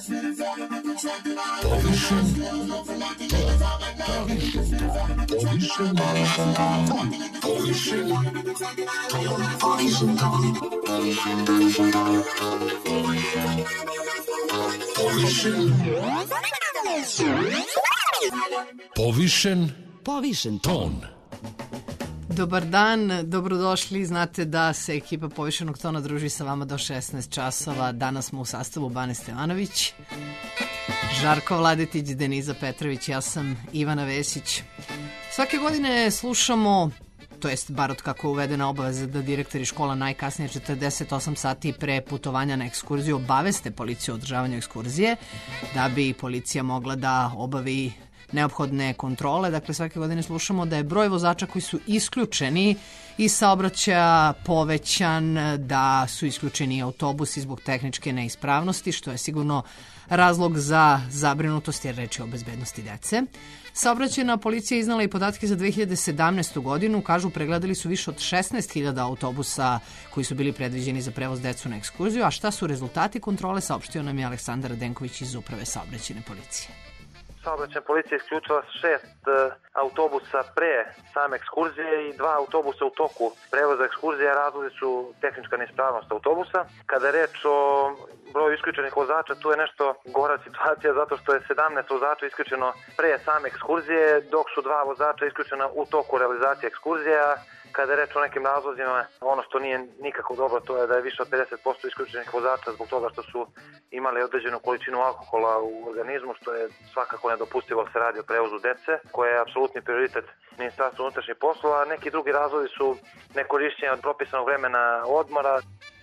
Povišen ton. Dobar dan, dobrodošli. Znate da se ekipa Povišenog tona druži sa vama do 16 časova. Danas smo u sastavu Bane Stevanović, Žarko Vladetić, Deniza Petrović, ja sam Ivana Vesić. Svake godine slušamo, to jest bar od kako je uvedena obaveza da direktori škola najkasnije 48 sati pre putovanja na ekskurziju obaveste policiju o održavanju ekskurzije, da bi policija mogla da obavi neophodne kontrole. Dakle, svake godine slušamo da je broj vozača koji su isključeni iz saobraćaja povećan, da su isključeni autobusi zbog tehničke neispravnosti, što je sigurno razlog za zabrinutost jer reč je o bezbednosti dece. Saobraćajna policija iznala i podatke za 2017. godinu. Kažu, pregledali su više od 16.000 autobusa koji su bili predviđeni za prevoz decu na ekskurziju. A šta su rezultati kontrole, saopštio nam je Aleksandar Radenković iz Uprave saobraćajne policije. Saobraćajna policija isključila 6 autobusa pre same ekskurzije i 2 autobusa u toku prevoza ekskurzije. Razlozi su tehnička neispravnost autobusa. Kada je reč o broju isključenih vozača, tu je nešto gora situacija zato što je 17 vozača isključeno pre same ekskurzije, dok su 2 vozača isključena u toku realizacije ekskurzije. Kada je reč o nekim razlozima, ono što nije nikako dobro, to je da je više od 50% isključenih vozača zbog toga što su imali određenu količinu alkohola u organizmu, što je svakako nedopustivo da se radi o prevozu dece, koje je apsolutni prioritet Ministarstva unutrašnjih poslova. Neki drugi razlozi su nekorišćenje od propisanog vremena odmora.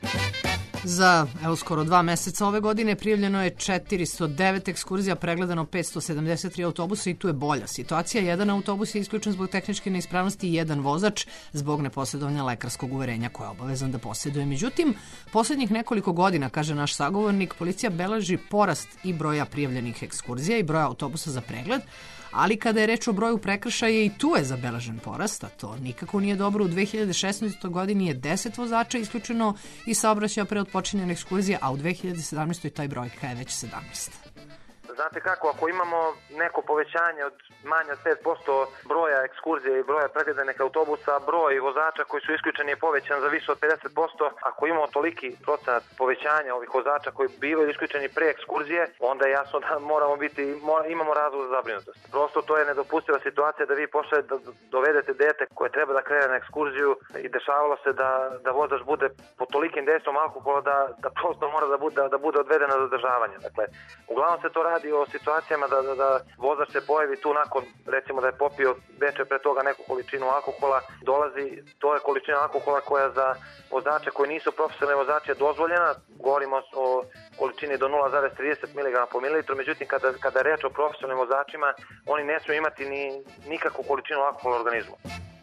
Za skoro 2 meseca ove godine prijavljeno je 409 ekskurzija, pregledano 573 autobusa i tu je bolja situacija. Jedan autobus je isključen zbog tehničke neispravnosti i jedan vozač zbog neposjedovanja lekarskog uverenja koje je obavezan da posjeduje. Međutim, poslednjih nekoliko godina, kaže naš sagovornik, policija beleži porast i broja prijavljenih ekskurzija i broja autobusa za pregled, ali kada je reč o broju prekršaja i tu je zabeležen porast, a to nikako nije dobro. U 2016. godini je 10 vozača isključeno iz saobraćaja pre otpočinjene ekskurzije, a u 2017. taj brojka je već 17. Znate kako, ako imamo neko povećanje od manje od 5% broja ekskurzije i broja pregledanih autobusa, broj vozača koji su isključeni je povećan za više od 50%. Ako imamo toliki procenat povećanja ovih vozača koji bivaju isključeni pre ekskurzije, onda je jasno da imamo razlog za zabrinutost. Prosto to je nedopustiva situacija da vi pošaljete da dovedete dete koje treba da krene na ekskurziju i dešavalo se da vozač bude pod tolikim dejstvom alkohola da prosto mora da bude odveden na zadržavanje. Dakle, uglavnom se to radi o situacijama da vozač se pojavi tu nakon, recimo da je popio veče pre toga neku količinu alkohola, to je količina alkohola koja za vozače koji nisu profesionalni vozači je dozvoljena, govorimo o količini do 0,30 mg po mililitru, međutim kada je reč o profesionalnim vozačima, oni ne smiju imati ni nikakvu količinu alkohola u organizmu.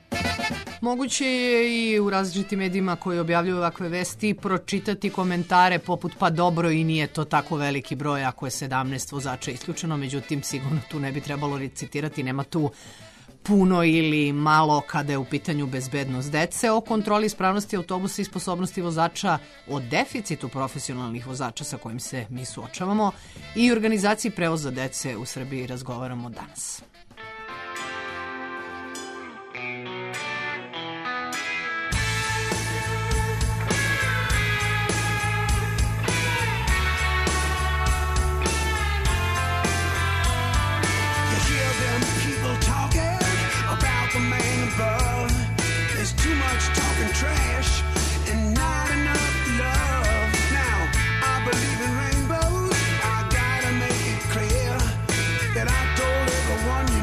Moguće je i u različitim medijima koji objavljuju ovakve vesti pročitati komentare poput pa dobro i nije to tako veliki broj ako je 17 vozača isključeno, međutim sigurno tu ne bi trebalo recitirati, nema tu puno ili malo kada je u pitanju bezbednost dece. O kontroli ispravnosti autobusa i sposobnosti vozača, o deficitu profesionalnih vozača sa kojim se mi suočavamo i organizaciji prevoza dece u Srbiji razgovaramo danas. That I told everyone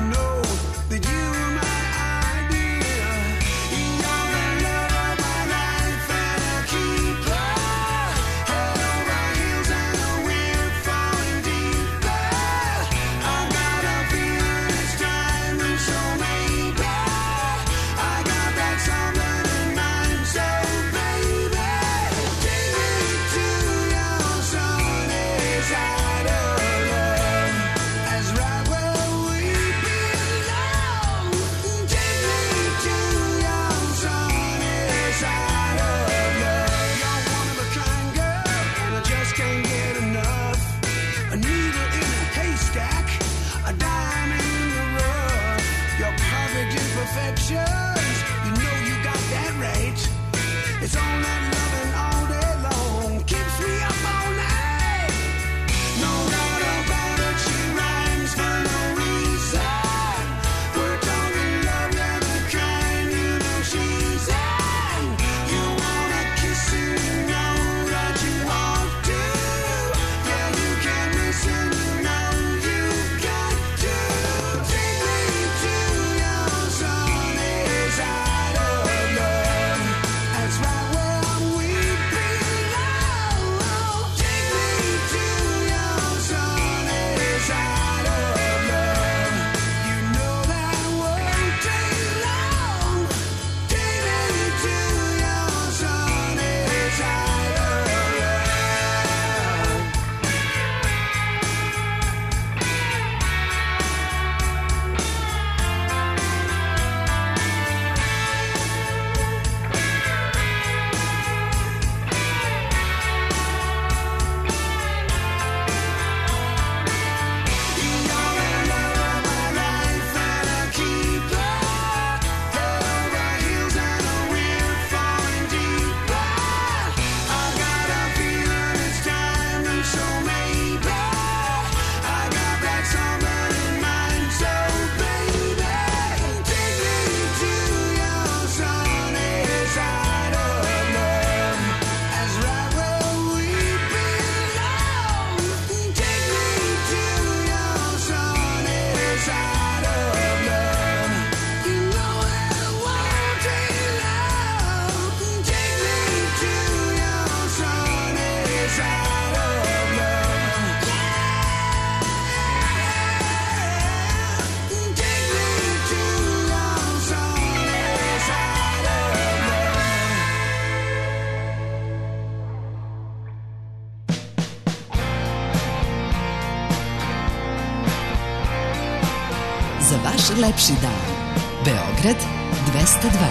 za vaš lepši dan. Beograd 202.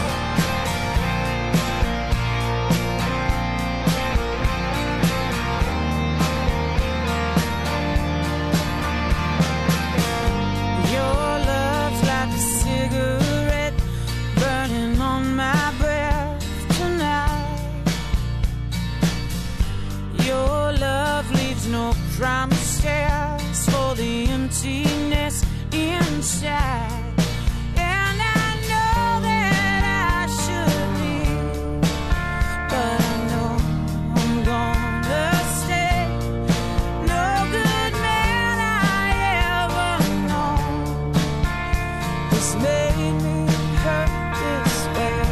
Promises for the emptiness inside, and I know that I should leave, but I know I'm gonna stay. No good man I ever known has made me hurt this way.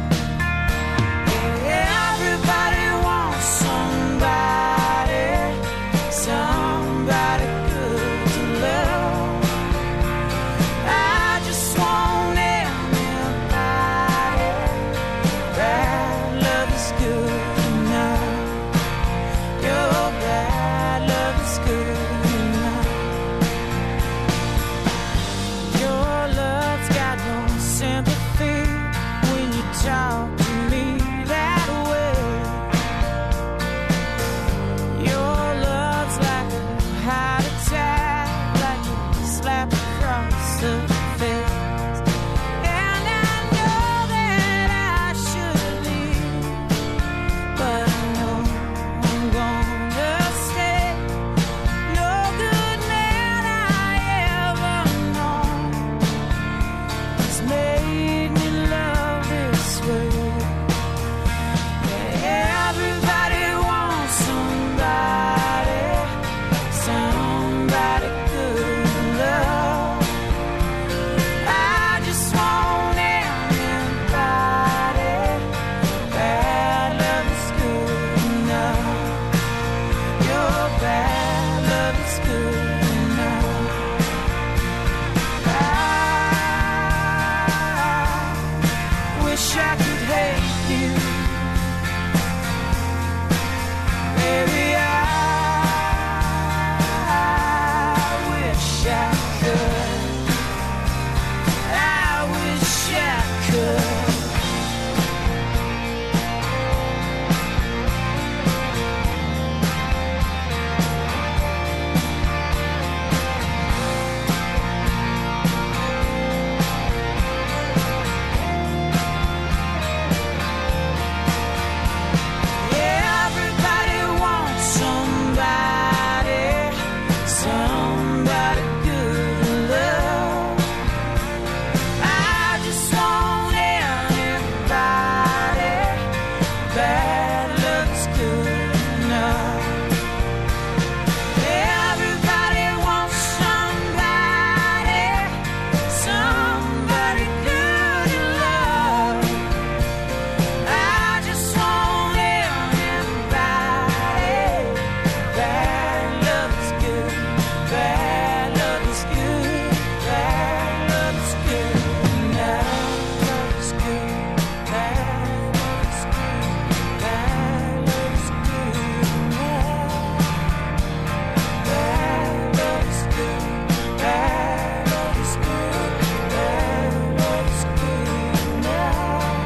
Yeah, everybody wants somebody good to love. I just want anybody. Bad love is good enough. Your bad love is good enough. Your love's got no sympathy when you talk to me that way. Your love's like a heart attack, like a slap across the face. And I know that I should leave, but I know I'm gonna stay. No good man I ever known has made me love this way. Yeah, everybody wants somebody good to love. I just want anybody. Bad love is good enough. Your bad love is good enough. I wish I could hate you. Maybe I wish I could. I wish I could. Yeah, everybody wants somebody good to love. I just want anybody. Bad love's good enough. Everybody wants somebody good to love. I just want anybody. Bad love is good. Bad love is good. Bad love is good enough. Love is good. Bad love is good. Bad love is good enough. Bad love is good. Bad love is good. Bad love is good enough.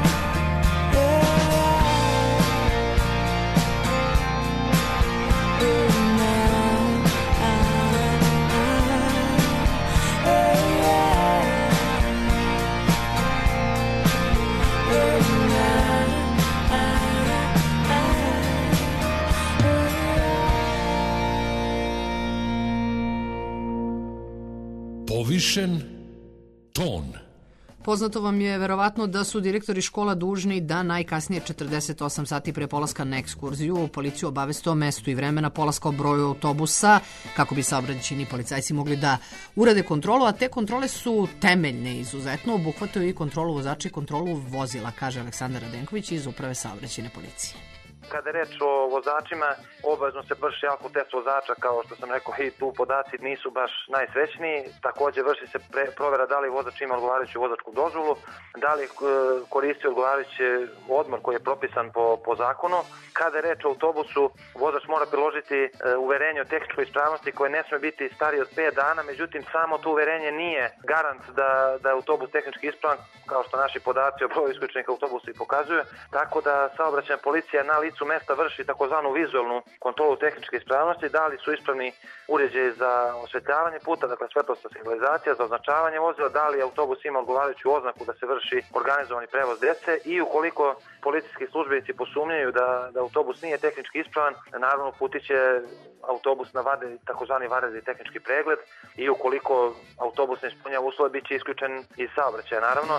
Povišen ton. Poznato vam je verovatno da su direktori škola dužni da najkasnije 48 sati pre polaska na ekskurziju policiju obaveste o mestu i vremena polaska, o broju autobusa, kako bi saobraćajni policajci mogli da urade kontrolu, a te kontrole su temeljne izuzetno, obuhvataju i kontrolu vozača i kontrolu vozila, kaže Aleksandar Radenković iz Uprave saobraćajne policije. Kada je reč o vozačima, obavezno se vrši alko test vozača, kao što sam rekao, i tu podaci nisu baš najsrećniji. Također vrši se provjera da li vozač ima odgovarajuću vozačku dozvolu, da li koristi odgovarajući odmor koji je propisan po zakonu. Kada je reč o autobusu, vozač mora priložiti uverenje o tehničkoj ispravnosti koje ne sme biti starije od 5 dana, međutim samo to uverenje nije garant da je autobus tehnički ispravan, kao što naši podaci o broju isključenih autobusa i pokazuju, tako da saobraćajna policija na licu mesta vrši takozvanu vizualnu kontrolu tehničke ispravnosti, da li su ispravni uređaji za osvetljavanje puta, dakle svetlosna signalizacija, za označavanje vozila, da li autobus ima odgovarajuću oznaku da se vrši organizovani prevoz dece i ukoliko policijski službenici posumnjaju da autobus nije tehnički ispravan, naravno putit će autobus na takozvani vanredni tehnički pregled i ukoliko autobus ne ispunjava uslove, bit će isključen iz saobraćaja, naravno.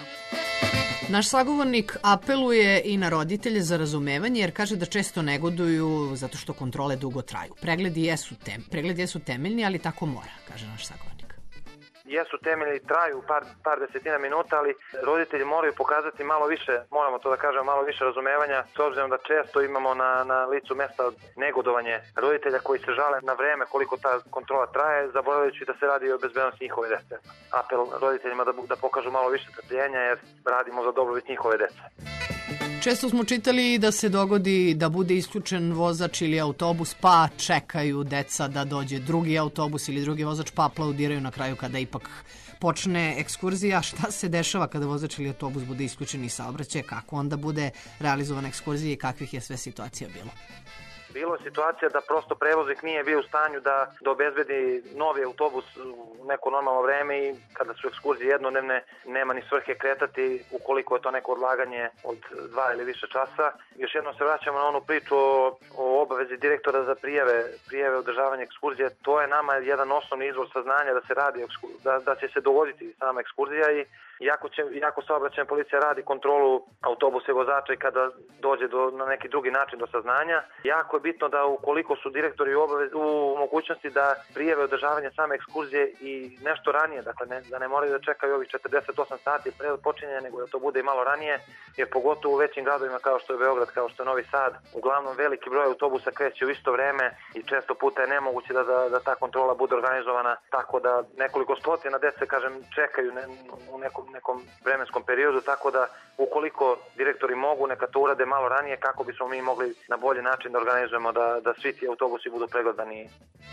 Naš sagovornik apeluje i na roditelje za razumevanje jer kaže da često negoduju zato što kontrole dugo traju. Pregledi jesu temeljni, ali tako mora, kaže naš sagovornik. Jesu temelji, traju par desetina minuta, ali roditelji moraju pokazati malo više, moramo to da kažemo, malo više razumevanja, s obzirom da često imamo na licu mesta negodovanje roditelja koji se žale na vreme koliko ta kontrola traje, zaboravljajući da se radi o bezbednosti njihove dece. Apel roditeljima da pokažu malo više trpljenja jer radimo za dobrobit njihove dece. Često smo čitali da se dogodi da bude isključen vozač ili autobus, pa čekaju deca da dođe drugi autobus ili drugi vozač, pa aplaudiraju na kraju kada ipak počne ekskurzija. Šta se dešava kada vozač ili autobus bude isključen iz saobraćaja? Kako onda bude realizovana ekskurzija i kakvih je sve situacija bilo? Bilo je situacija da prosto prevoznik nije bio u stanju da obezbedi novi autobus u neko normalno vreme i kada su ekskurzije jednodnevne nema ni svrhe kretati ukoliko je to neko odlaganje od 2 ili više časa. Još jednom se vraćamo na onu priču o obavezi direktora za prijave održavanja ekskurzije. To je nama jedan osnovni izvor saznanja da se radi, da će se dogoditi sama ekskurzija i iako saobraćajna policija radi kontrolu autobusa i vozača i kada dođe na neki drugi način do saznanja, jako je bitno da ukoliko su direktori u mogućnosti da prijave održavanje same ekskurzije i nešto ranije, dakle da ne moraju da čekaju ovih 48 sati pre počinjenja, nego da to bude i malo ranije, jer pogotovo u većim gradovima kao što je Beograd, kao što je Novi Sad, uglavnom veliki broj autobusa kreće u isto vreme i često puta je nemoguće da ta kontrola bude organizovana tako da nekoliko stotina dece, kažem, čekaju u nekom vremenskom periodu, tako da ukoliko direktori mogu, neka to urade malo ranije kako bismo mi mogli na bolji način da organizujemo da svi ti autobusi budu pregledani.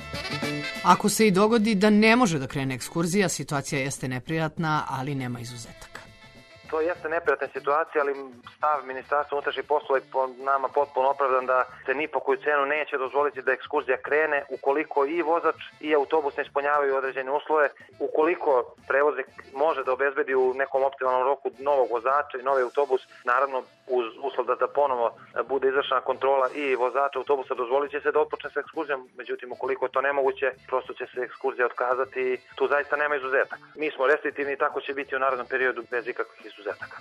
Ako se i dogodi da ne može da krene ekskurzija, situacija jeste neprijatna, ali nema izuzetaka. To jeste neprijatna situacija, ali stav Ministarstva unutrašnjih poslova je po nama potpuno opravdan da se ni po koju cenu neće dozvoliti da ekskurzija krene ukoliko i vozač i autobus ne ispunjavaju određene uslove. Ukoliko prevoznik može da obezbedi u nekom optimalnom roku novog vozača i novi autobus, naravno uz uslov da ponovo bude izvršena kontrola i vozača autobusa, dozvolit će se da otpočne sa ekskurzijom. Međutim, ukoliko je to nemoguće, prosto će se ekskurzija otkazati i tu zaista nema izuzetaka. Mi smo restriktivni i tako će biti u narednom periodu bez ikakvih izuzetaka.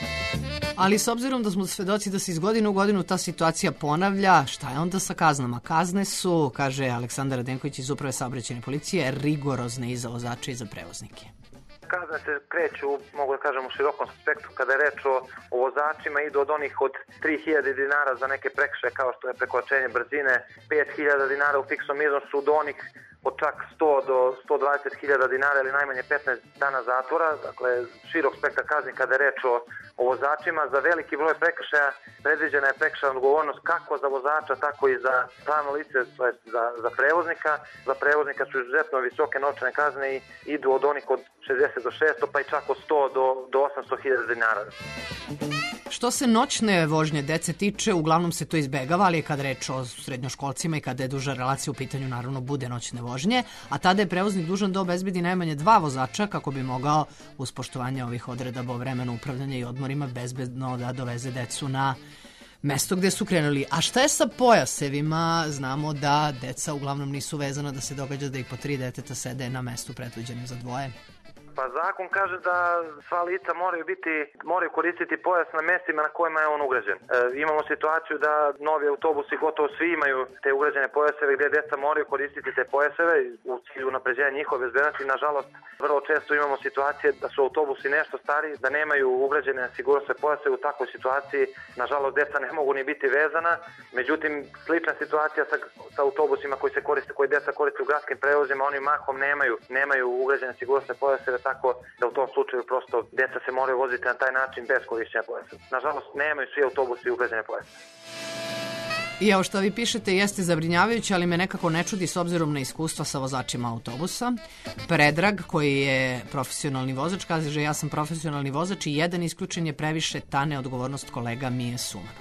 Ali s obzirom da smo svedoci da se iz godine u godinu ta situacija ponavlja, šta je onda sa kaznama? Kazne su, kaže Aleksandar Radenković iz Uprave saobraćajne policije, rigorozne i za vozače i za prevoznike. Kazne se kreću, mogu da kažem, u širokom aspektu. Kada je reč o vozačima, idu od onih od 3.000 dinara za neke prekršaje kao što je prekoračenje brzine, 5.000 dinara u fiksnom iznosu, do onih od čak 100 do 120.000 dinara ili najmanje 15 dana zatvora. Dakle, širok spektar kazni kada je reč o vozačima. Za veliki broj prekršaja predviđena je prekršajna odgovornost kako za vozača, tako i za pravno lice, to jest za prevoznika. Za prevoznika su izuzetno visoke novčane kazne i idu od onih od 60 do 600, pa i čak od 100 do 800.000 dinara. Što se noćne vožnje dece tiče, uglavnom se to izbegava, ali kada reč o srednjoškolcima i kada je duža relacija u pitanju, naravno bude noćne vožnje, a tada je prevoznik dužan da obezbedi najmanje 2 vozača kako bi mogao, uz poštovanje ovih odredaba o vremenu upravljanja i odmorima, bezbedno da doveze decu na mesto gde su krenuli. A šta je sa pojasevima? Znamo da deca uglavnom nisu vezana, da se događa da ih po 3 deteta sede na mestu predviđenim za 2. Pa zakon kaže da sva lica moraju koristiti pojas na mestima na kojima je on ugrađen. Imamo situaciju da novi autobusi gotovo svi imaju te ugrađene pojaseve gdje deca moraju koristiti te pojaseve u cilju unapređenja njihove bezbednosti. Nažalost, vrlo često imamo situacije da su autobusi nešto stari, da nemaju ugrađene sigurnosne pojaseve. U takvoj situaciji, nažalost, deca ne mogu ni biti vezana. Međutim, slična situacija sa autobusima koji deca koriste u gradskim prevozima, oni mahom nemaju ugrađene sigurnosne pojaseve, tako da u tom slučaju prosto deca se moraju voziti na taj način bez korišćenja pojaseva. Nažalost, nemaju svi autobusi ugrađene pojaseve. I ovo što vi pišete jeste zabrinjavajuće, ali me nekako ne čudi s obzirom na iskustva sa vozačima autobusa. Predrag, koji je profesionalni vozač, kaže ja sam profesionalni vozač i jedan isključen je previše, ta neodgovornost kolega mi je sumanuta.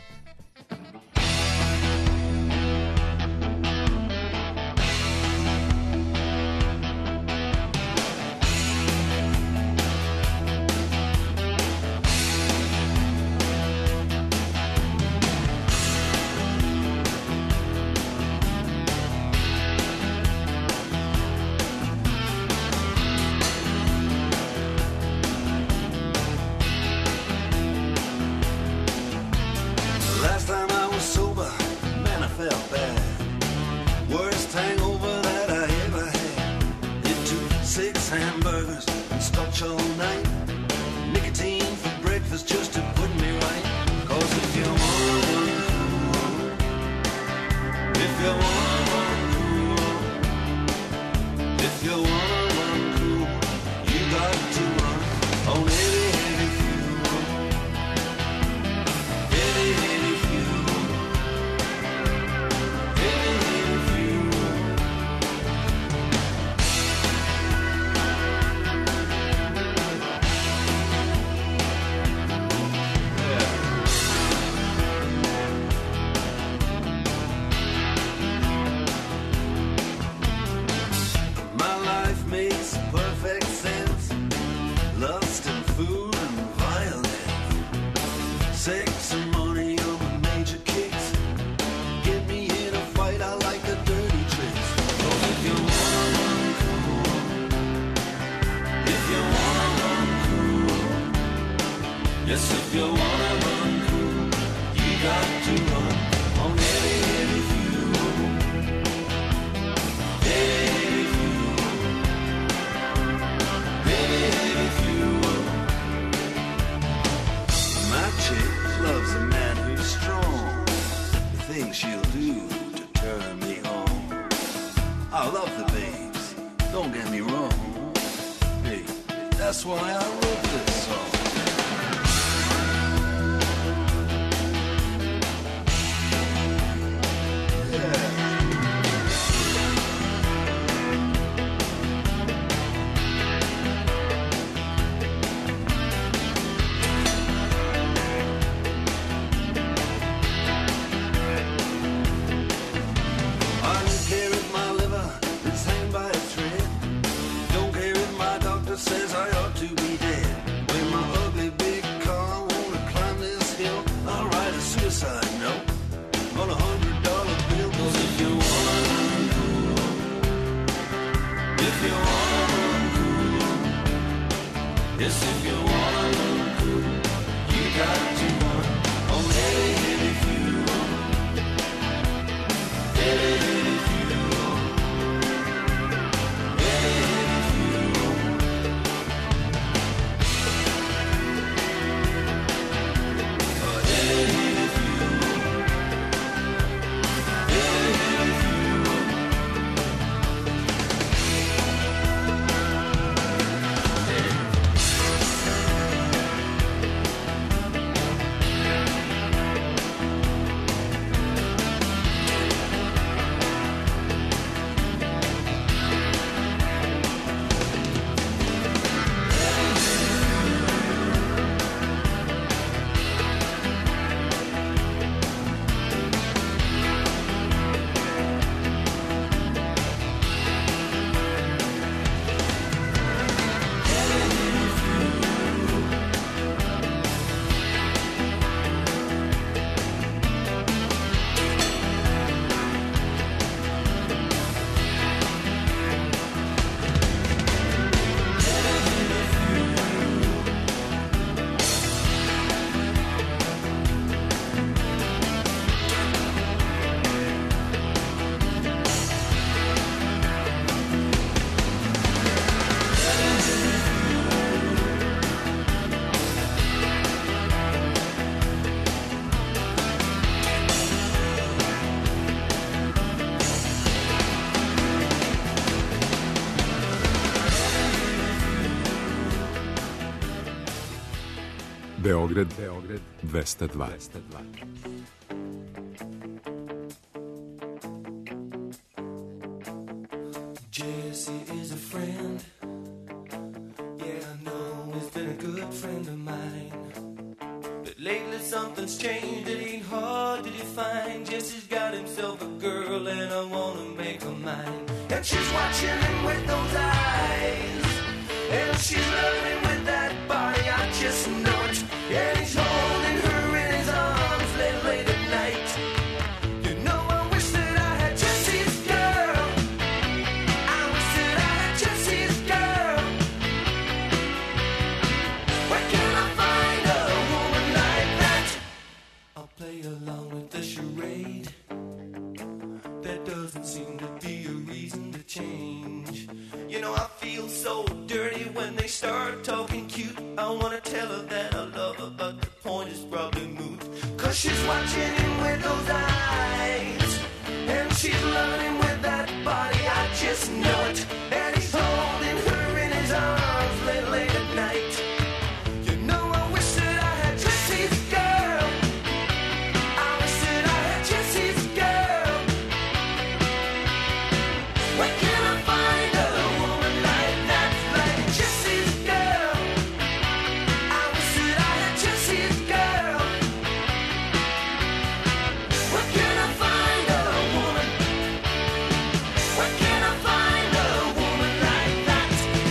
That's why I wrote this song. Says I ought to be dead. When my ugly big car wanna climb this hill, I'll write a suicide note on $100 bill. 'Cause if you wanna run cool, if you wanna run cool, yes, if you wanna run cool, you got to run on heavy, heavy fuel, heavy, heavy fuel, heavy, heavy fuel. Beograd 202. Jesse is a friend. Yeah, I know he's been a good friend of mine. But lately something's changed, it ain't hard to define. Jesse's got himself a girl and I wanna make her mine. And she's watching him with those eyes, and she's loving with that body, I just know it. And he's holding her in his arms late at night. You know, I wish that I had Jesse's girl. I wish that I had Jesse's girl. Where can I find a woman like that? I'll play along with the charade. There doesn't seem to be a reason to change. You know, I feel so dirty when they start talking cute. I wanna tell her that I love her, but the point is probably moot. 'Cause she's watching him with those eyes, and she's loving him with that body, I just know it. And he's holding her in his arms late at night. You know, I wish that I had Jesse's girl. I wish that I had Jesse's girl. Where can I find a woman like that, like Jesse's girl? I wish that I had Jesse's girl. Where can I find a woman? Where can I find a woman like that?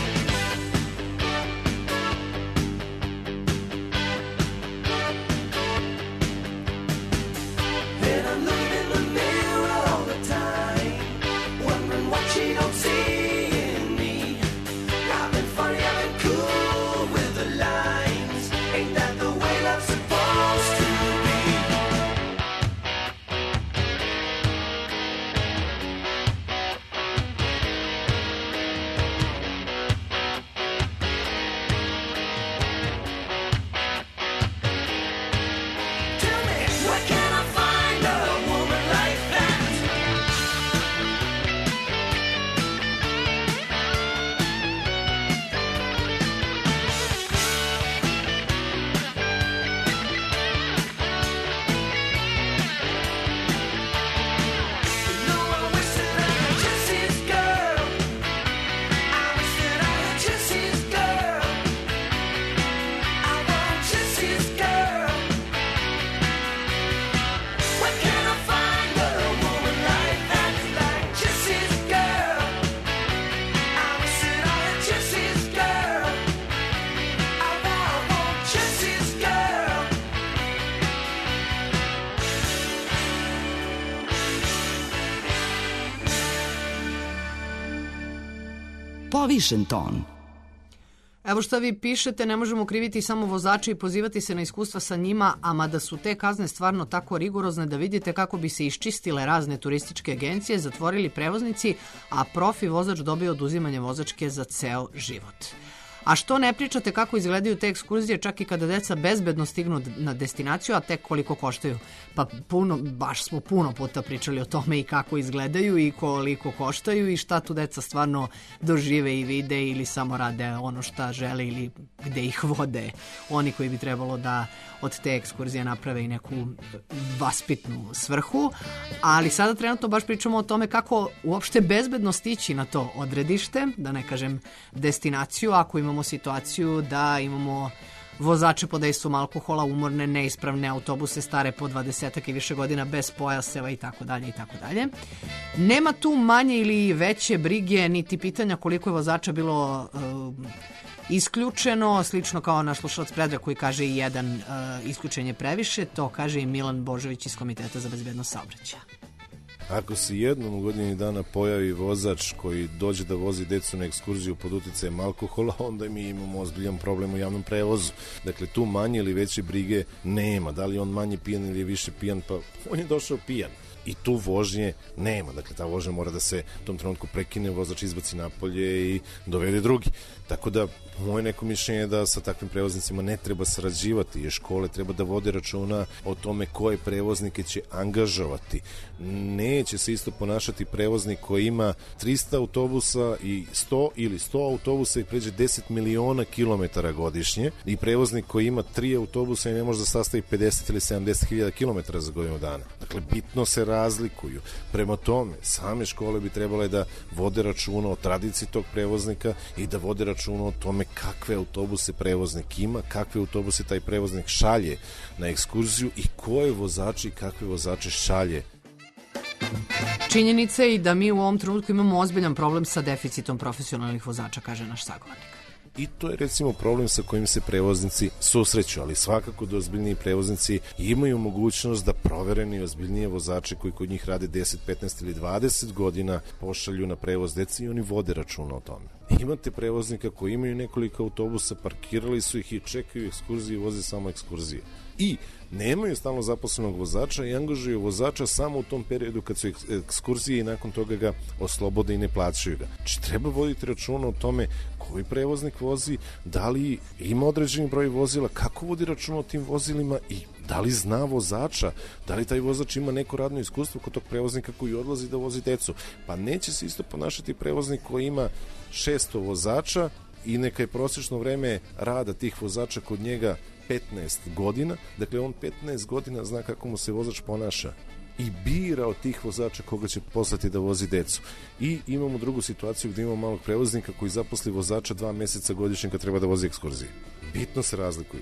And I'm looking in the mirror all the time, wondering what she don't see in me. I've been funny, I've been cool with the lines. Ain't that the way love's supposed to be? Tell me, where can I find a woman like that? You know, I wish that I had Jesse's girl. I wish that I had Jesse's girl. I want Jesse's girl. Where can I find a woman like that, like Jesse's girl? I wish that I had Jesse's girl. I want Jesse's girl. Povišen ton. Evo šta vi pišete, ne možemo kriviti samo vozače i pozivati se na iskustva sa njima, a mada su te kazne stvarno tako rigorozne da vidite kako bi se iščistile razne turističke agencije, zatvorili prevoznici, a profi vozač dobio oduzimanje vozačke za ceo život. A što ne pričate kako izgledaju te ekskurzije čak i kada deca bezbedno stignu na destinaciju, a tek koliko koštaju? Pa baš smo puno puta pričali o tome i kako izgledaju i koliko koštaju i šta tu deca stvarno dožive i vide ili samo rade ono šta žele ili gde ih vode oni koji bi trebalo da od te ekskurzije naprave i neku vaspitnu svrhu. Ali sada trenutno baš pričamo o tome kako uopšte bezbedno stići na to odredište, da ne kažem destinaciju, ako imamo situaciju da imamo vozače pod dejstvom alkohola, umorne, neispravne autobuse stare po 20 i više godina bez pojaseva i tako dalje i tako dalje. Nema tu manje ili veće brige niti pitanja koliko je vozača bilo isključeno, slično kao naš slušalac Predrag koji kaže i jedan isključenje previše, to kaže i Milan Božović iz Komiteta za bezbednost saobraćaja. Ako se jednom u godini dana pojavi vozač koji dođe da vozi decu na ekskurziju pod uticajem alkohola, onda mi imamo ozbiljan problem u javnom prevozu. Dakle, tu manje ili veće brige nema. Da li on manje pijan ili više pijan, pa on je došao pijan. i tu vožnje nema. Dakle, ta vožnja mora da se u tom trenutku prekine, vozač izbaci napolje i dovede drugi. Tako da, moje neko mišljenje je da sa takvim prevoznicima ne treba sarađivati, jer škole treba da vode računa o tome koje prevoznike će angažovati. Neće se isto ponašati prevoznik koji ima 300 autobusa i 100 ili 100 autobusa i pređe 10 miliona kilometara godišnje i prevoznik koji ima 3 autobusa i ne može da sastavi 50 ili 70 hiljada kilometara za godinu dana. Dakle, bitno se razlikuju. Prema tome, same škole bi trebale da vode računa o tradiciji tog prevoznika i da vode računa o tome kakve autobuse prevoznik ima, kakve autobuse taj prevoznik šalje na ekskurziju i koje vozači i kakve vozače šalje. Činjenica je i da mi u ovom trenutku imamo ozbiljan problem sa deficitom profesionalnih vozača, kaže naš sagovornik. I to je recimo problem sa kojim se prevoznici susreću, ali svakako da ozbiljniji prevoznici imaju mogućnost da provereni ozbiljnije vozače koji kod njih rade 10, 15 ili 20 godina pošalju na prevoz deci i oni vode računa o tome. Imate prevoznika koji imaju nekoliko autobusa, parkirali su ih i čekaju ekskurzije i voze samo ekskurzije. I nemaju stalno zaposlenog vozača i angažuju vozača samo u tom periodu kad su ekskurzije i nakon toga ga oslobode i ne plaćaju ga. Znači, treba voditi računa o tome koji prevoznik vozi, da li ima određeni broj vozila, kako vodi računa o tim vozilima i da li zna vozača, da li taj vozač ima neko radno iskustvo kod tog prevoznika koji odlazi da vozi decu. Pa neće se isto ponašati prevoznik koji ima 600 vozača i neka je prosječno vreme rada tih vozača kod njega 15 godina, dakle on 15 godina zna kako mu se vozač ponaša i bira od tih vozača koga će poslati da vozi decu. I imamo drugu situaciju gde imamo malog prevoznika koji zaposli vozača 2 meseca godišnje kad treba da vozi ekskurzije. Bitno se razlikuje.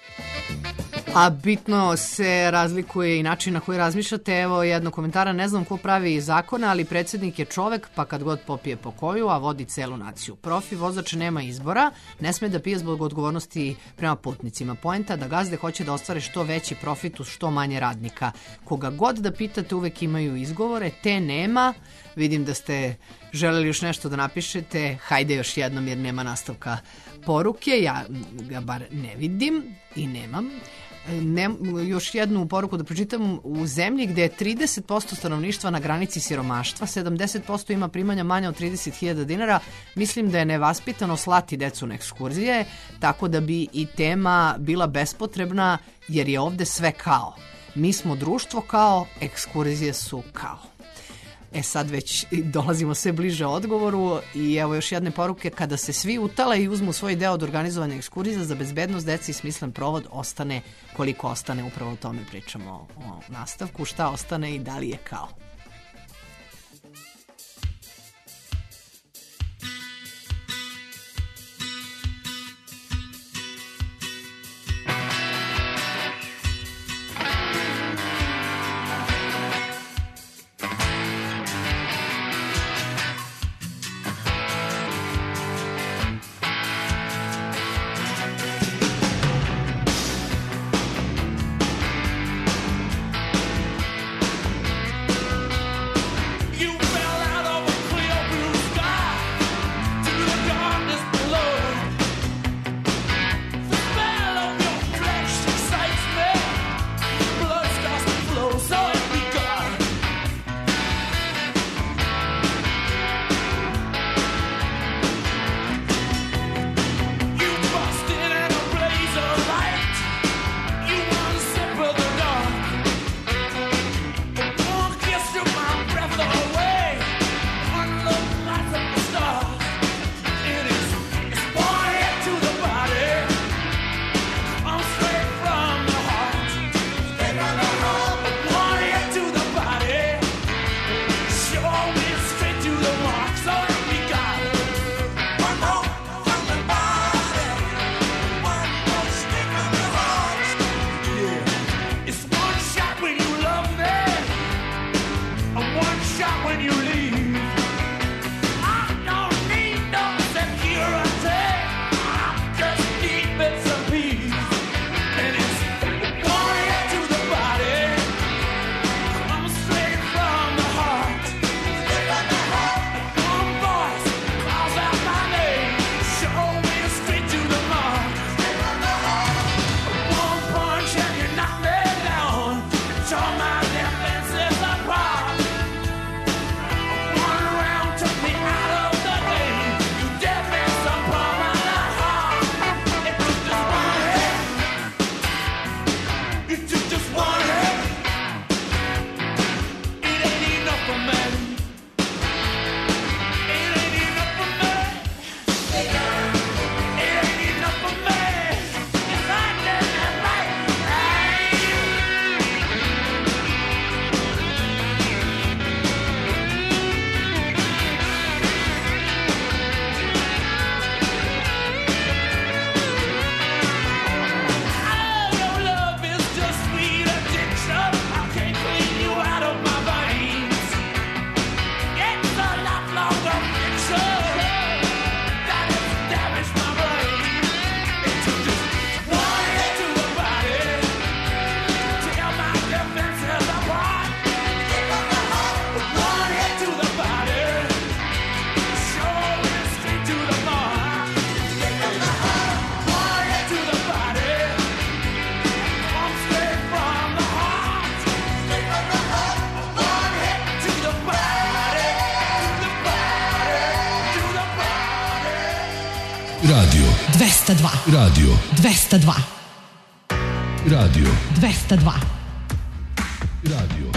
A bitno se razlikuje i način na koji razmišljate. Evo jedno komentara, ne znam ko pravi zakona, ali predsjednik je čovek, pa kad god popije po koju, a vodi celu naciju. Profi vozač nema izbora, ne sme da pije zbog odgovornosti prema putnicima. Poenta da gazde hoće da ostvare što veći profit uz što manje radnika. Koga god da pitate uvek imaju izgovore, te nema. Vidim da ste želeli još nešto da napišete, hajde još jednom jer nema nastavka poruke, ja ga bar ne vidim i nemam. Još jednu poruku da pročitam. U zemlji gde je 30% stanovništva na granici siromaštva, 70% ima primanja manja od 30.000 dinara, mislim da je nevaspitano slati decu na ekskurzije, tako da bi i tema bila bespotrebna jer je ovde sve kao. Mi smo društvo kao, ekskurzije su kao. Sad već dolazimo sve bliže odgovoru i evo još jedne poruke. Kada se svi utale i uzmu svoj deo od organizovanja ekskurzija za bezbednost deci i smislen provod ostane koliko ostane, upravo o tome pričamo o nastavku, šta ostane i da li je kao. Radio 202. Radio 202. Radio 202. Radio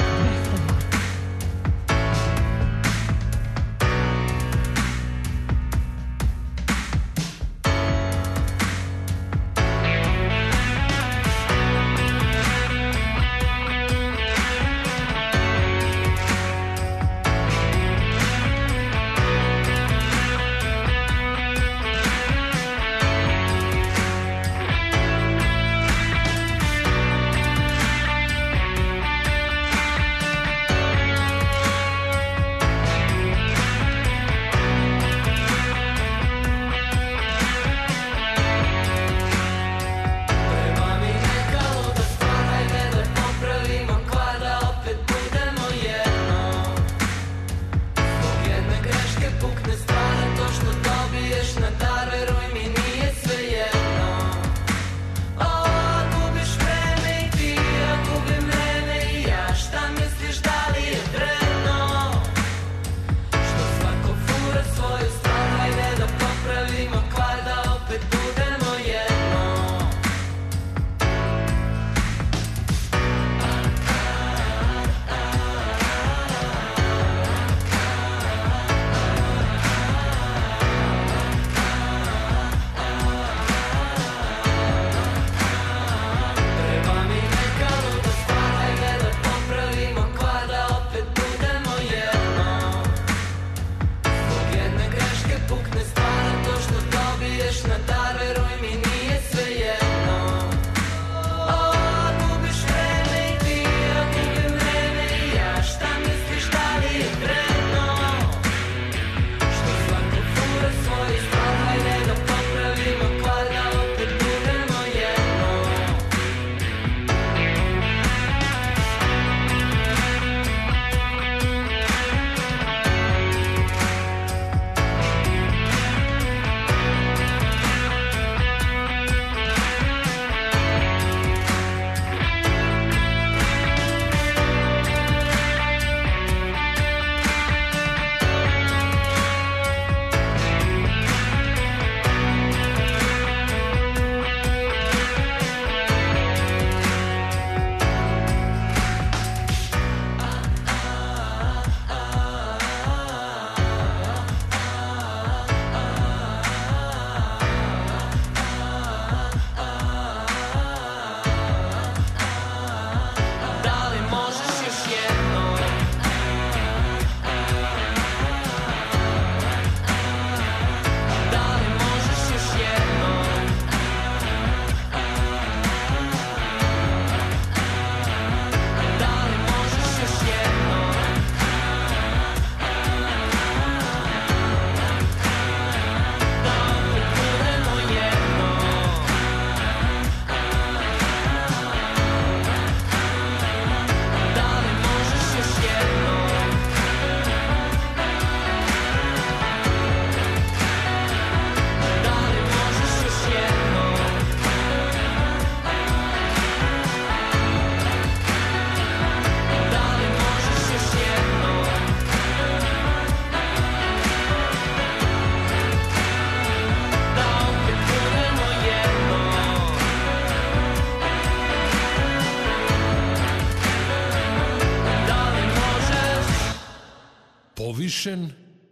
Povišen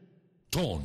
ton.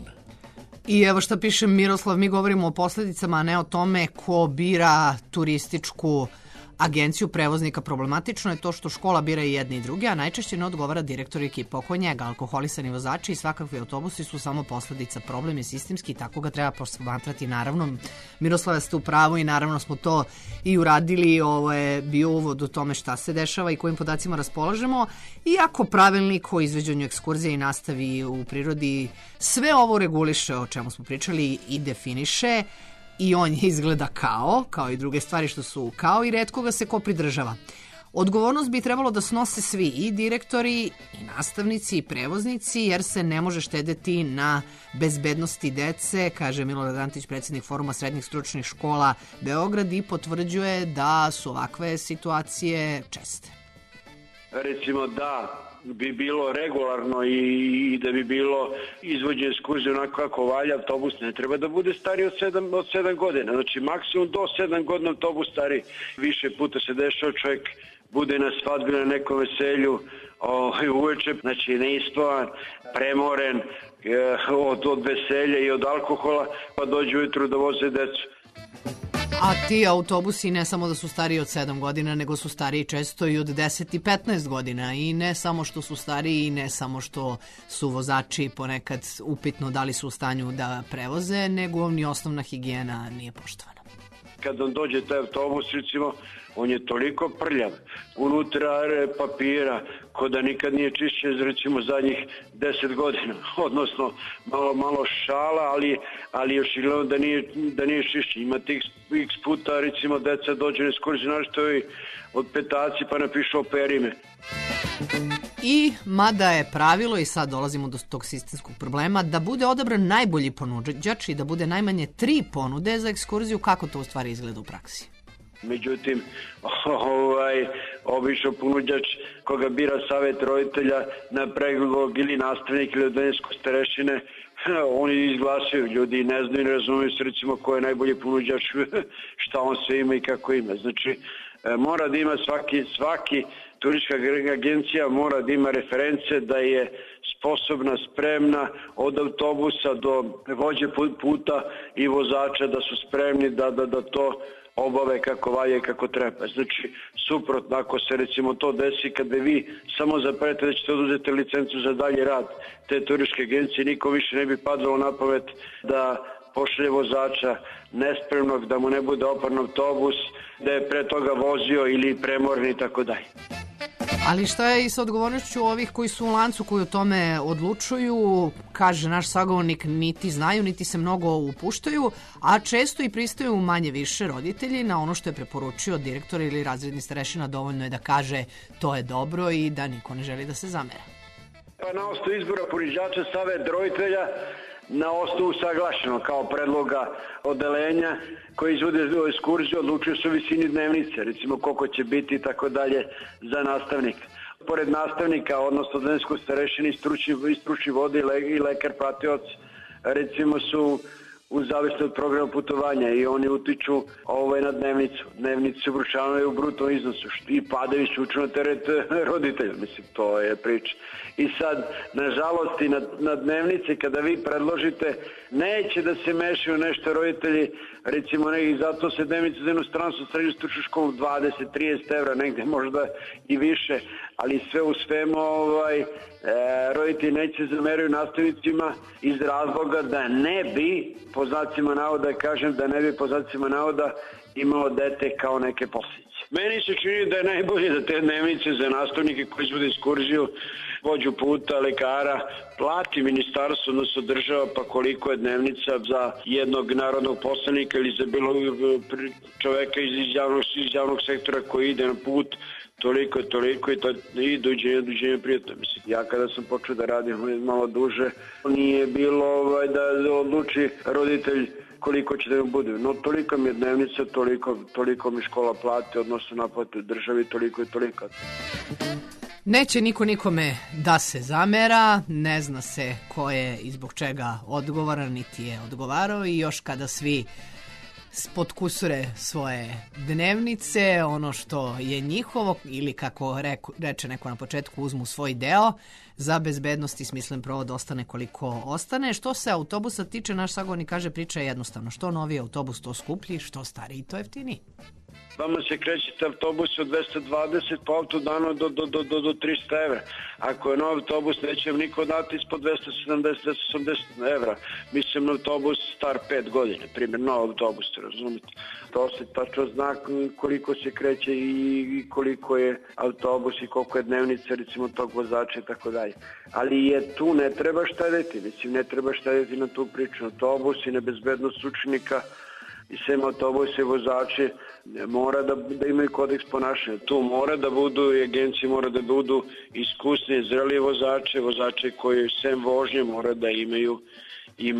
I evo šta piše Miroslav, mi govorimo o posljedicama, a ne o tome ko bira turističku agenciju prevoznika. Problematično je to što škola bira i jedni i drugi, a najčešće ne odgovara direktor i ekipa oko njega. Alkoholisani vozači i svakakvi autobusi su samo posledica. Problem je sistemski i tako ga treba posmatrati. Naravno, Miroslava, ste u pravu i naravno smo to i uradili. Ovo je bio uvod o tome šta se dešava i kojim podacima raspolažemo. Iako pravilnik o izvođenju ekskurzije i nastavi u prirodi sve ovo reguliše o čemu smo pričali i definiše, i on je izgleda kao i druge stvari što su kao, i retko ga se ko pridržava. Odgovornost bi trebalo da snose svi, i direktori, i nastavnici, i prevoznici, jer se ne može štedeti na bezbednosti dece, kaže Milorad Antić, predsjednik Foruma srednjih stručnih škola Beograd, i potvrđuje da su ovakve situacije česte. Recimo da bi bilo regularno i da bi bilo izvođenje ekskurzije onako kako valja, autobus ne treba da bude stariji od 7 godina. Znači maksimum do 7 godina autobus stari. Više puta se dešava čovjek bude na svadbi, na nekom veselju, uveče, znači neispovan, premoren od veselja i od alkohola, pa dođe ujutru da voze decu. A ti autobusi ne samo da su stariji od 7 godina, nego su stariji često i od 10 i 15 godina. I ne samo što su stariji i ne samo što su vozači ponekad upitno da li su u stanju da prevoze, nego ni osnovna higijena nije poštovana. Kad on dođe taj autobus, recimo, on je toliko prljav, unutra papira, ko da nikad nije čišćen, recimo, zadnjih 10 godina. Odnosno, malo šala, ali još gledamo da nije čišćen. Ima tih x puta, recimo, deca dođe na ekskurziju, što je od petaci pa napišu operime. I mada je pravilo, i sad dolazimo do tog sistemskog problema, da bude odabran najbolji ponuđač i da bude najmanje 3 ponude za ekskurziju, kako to u stvari izgleda u praksi? Međutim, obično ponuđač koga bira savet roditelja na predlog ili nastavnik ili odeljenskog starešine, oni izglasaju, ljudi ne znaju i ne razumiju se recimo ko je najbolji ponuđač, šta on sve ima i kako ima. Znači, mora da ima svaki turistička agencija mora da ima reference da je sposobna, spremna od autobusa do vođe puta i vozača da su spremni da to obave kako valje i kako treba. Znači, suprotno, ako se recimo to desi kada vi samo zaprete da ćete oduzeti licencu za dalji rad te turističke agencije, niko više ne bi padalo na pamet da pošalje vozača nespremnog, da mu ne bude oparan autobus, da je pre toga vozio ili premorni i tako dalje. Ali šta je i sa odgovornošću ovih koji su u lancu, koji o tome odlučuju? Kaže naš sagovornik, niti znaju, niti se mnogo upuštaju, a često i pristaju manje više roditelji na ono što je preporučio direktor ili razredni starešina. Dovoljno je da kaže to je dobro i da niko ne želi da se zamera. Pa na osnovu izbora ponuđača savet roditelja na osnovu saglašeno kao predloga odelenja koji izvode ekskurziju odlučuju se o visini dnevnice, recimo koliko će biti i tako dalje za nastavnika. Pored nastavnika, odnosno odeljenskog starešine i stručni vode i lekar pratioc, recimo su u zavisnosti od programa putovanja i oni utiču na dnevnicu. Dnevnicu se vručavaju u brutom iznosu i padaju se na teret roditelja. Mislim, to je priča. I sad, nažalost, i na dnevnici kada vi predložite, neće da se mešaju nešto roditelji, recimo i zato se dnevnice za inostranstvo srednju stručnu školu 20-30 evra, negde možda i više, ali sve u svemu roditelji neće zameraju nastavnicima iz razloga da ne bi, po znacima navoda kažem, da ne bi po znacima navoda imalo dete kao neke posljedice. Meni se čini da je najbolje da te dnevnice za nastavnike koji izvode ekskurziju, vođu puta, lekara, plati ministarstvo, odnosno država, pa koliko je dnevnica za jednog narodnog poslanika ili za bilo čoveka iz javnog sektora koji ide na put, toliko i dođenje prijatno. Mislim, ja kada sam počeo da radim malo duže, nije bilo da odluči roditelj koliko će da mi bude. No, toliko mi je dnevnica, toliko mi škola plate, odnosno naplate državi, toliko i toliko. Neće niko nikome da se zamera, ne zna se ko je i zbog čega odgovoran, niti je odgovarao i još kada svi potkusure svoje dnevnice, ono što je njihovo ili kako reče neko na početku, uzmu svoj deo, za bezbednost i smislen provod ostane koliko ostane. Što se autobusa tiče, naš sagovornik kaže priča je jednostavno. Što novi autobus, to skuplji, što stariji, to jeftiniji. Vama se krećete autobus od 220 po autodanu do 300 evra. Ako je nov autobus, neće vam niko dati ispod 270-280 evra. Mislim na autobus star 5 godine, primjer, nov autobus, razumite. To se tačno zna koliko se kreće i koliko je autobus i koliko je dnevnica, recimo, tog vozača i tako dalje. Ali je tu, ne treba štediti, mislim, ne treba štediti na tu priču. Autobus i nebezbednost učenika i sem autobuse i vozači mora da imaju kodeks ponašanja. Tu mora da budu i agencije mora da budu iskusni, zreli vozače koji sem vožnje mora da imaju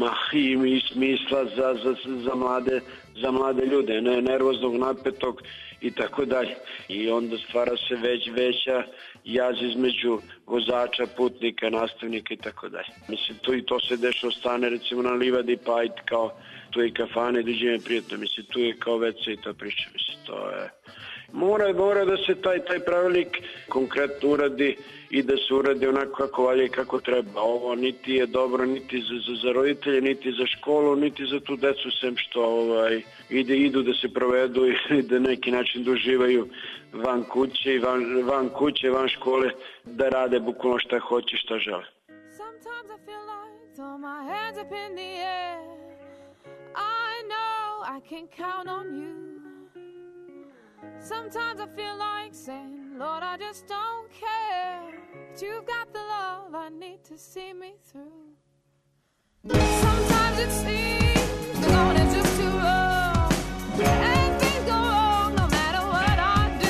i smisla za mlade ljude, ne nervoznog, napetog i tako dalje. I onda stvara se veća jaz između vozača, putnika, nastavnika i tako dalje. Mislim, to se dešava stane recimo na livadi, pa i kao tu je i kafane, dođe prijatno, mislim, tu je kao WC i ta priča, mislim, to je... Mora da se taj pravilnik konkretno uradi i da se uradi onako kako valja i kako treba. Ovo niti je dobro niti za roditelje, niti za školu, niti za tu decu, sem što idu da se provedu i da neki način doživaju van kuće, van škole, da rade bukvalno šta hoće, šta žele. Sometimes I feel like throw my hands up in the air. I know I can count on you. Sometimes I feel like saying, Lord, I just don't care. But you've got the love I need to see me through. Sometimes it seems the going is just too wrong, and things go wrong no matter what I do.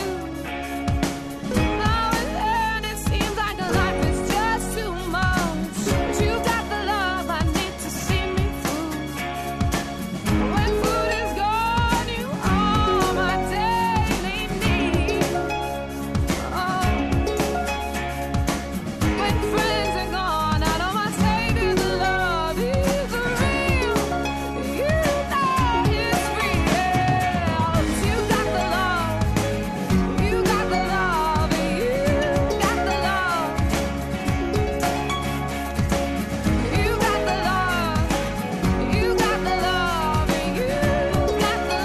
Now and then it seems like life is just too much. But you've got the love I need to see me through. When food is gone, you are my daily need. Oh. When friends are gone, I know my Savior's love is real. You know it's real. You got the love. You got the love. You got the love. You got the love. You got the love. You got the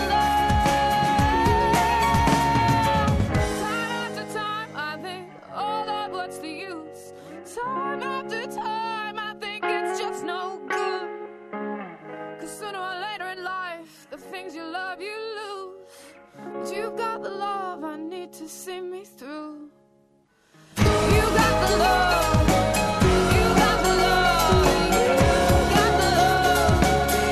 love. Time after time, I think, oh Lord, what's the use? Time after time, I think it's just no good. 'Cause sooner or later in life, the things you love, you lose. But you got the love I need to see me through. You got the love. You got the love. You got the love.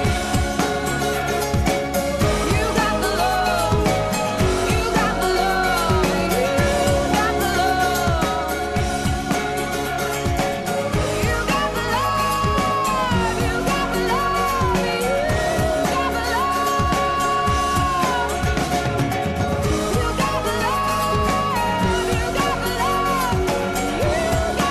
You got the love. You got the love. You got the love. You got the love. You got the love. You got the love. You got the love. You got the love.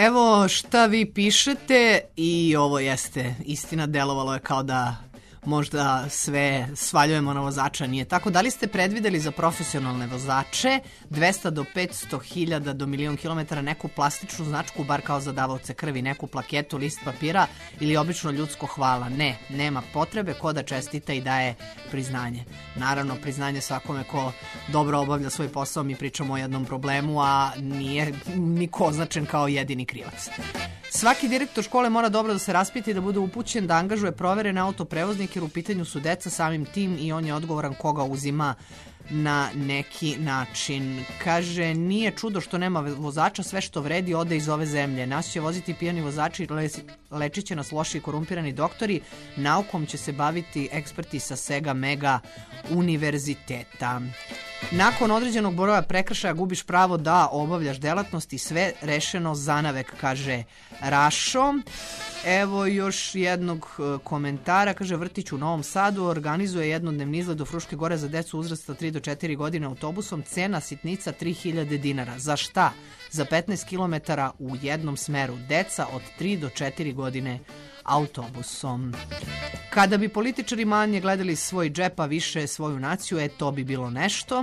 Evo šta vi pišete i ovo jeste istina, delovalo je kao da možda sve svaljujemo na vozača, nije tako. Da li ste predvideli za profesionalne vozače 200 do 500 hiljada do 1.000.000 kilometara neku plastičnu značku, bar kao za davaoce krvi, neku plaketu, list papira ili obično ljudsko hvala? Ne, nema potrebe, ko da čestita i daje priznanje. Naravno, priznanje svakome ko dobro obavlja svoj posao, mi pričamo o jednom problemu, a nije niko označen kao jedini krivac. Svaki direktor škole mora dobro da se raspita i da bude upućen da angažuje proverene autoprevoznike jer u pitanju su deca samim tim i on je odgovoran koga uzima na neki način. Kaže, nije čudo što nema vozača, sve što vredi ode iz ove zemlje. Nas će voziti pijani vozači, lečit će nas loši i korumpirani doktori, naukom će se baviti eksperti sa Sega Mega univerziteta. Nakon određenog broja prekršaja gubiš pravo da obavljaš delatnost i sve rešeno zanavek, kaže Rašo. Evo još jednog komentara, kaže vrtić u Novom Sadu organizuje jednodnevni izlet do Fruške gore za decu uzrasta 3 do 4 godine autobusom, cena sitnica 3000 dinara. Za šta? Za 15 km u jednom smeru. Deca od 3 do 4 godine autobusom. Kada bi političari manje gledali svoj džep, a više svoju naciju, to bi bilo nešto.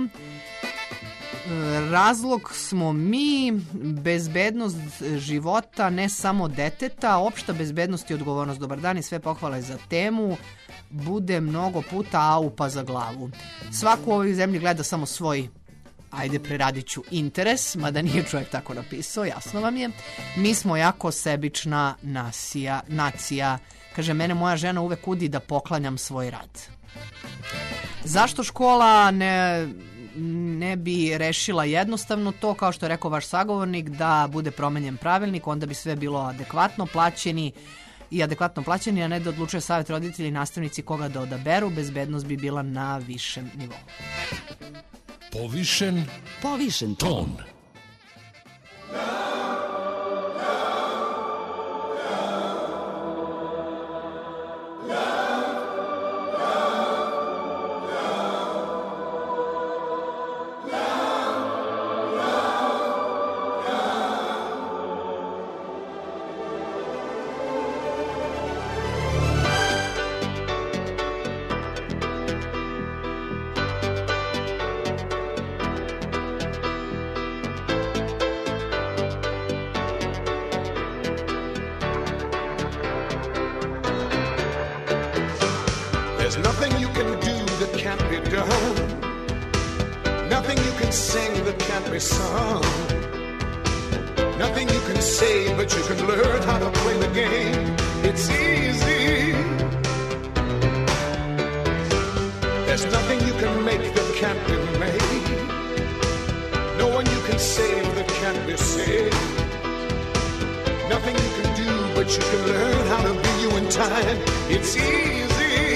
Razlog smo mi, bezbednost života ne samo deteta, opšta bezbednost i odgovornost. Dobar dan i sve pohvale za temu. Bude mnogo puta aupa za glavu. Svako u ovoj zemlji gleda samo svoj, ajde preradit ću, interes, mada nije čovjek tako napisao, jasno vam je. Mi smo jako sebična nacija. Kaže, mene moja žena uvek udi da poklanjam svoj rad. Zašto škola ne bi rešila jednostavno to, kao što je rekao vaš sagovornik, da bude promenjen pravilnik, onda bi sve bilo adekvatno plaćeni, a ne da odlučuje savjet roditelji i nastavnici koga da odaberu, bezbednost bi bila na višem nivou. Povišen ton. There's nothing you can do that can't be done. Nothing you can sing that can't be sung. Nothing you can say, but you can learn how to play the game. It's easy. There's nothing you can make that can't be made. No one you can save that can't be saved. Nothing you can do, but you can learn how to be you in time. It's easy.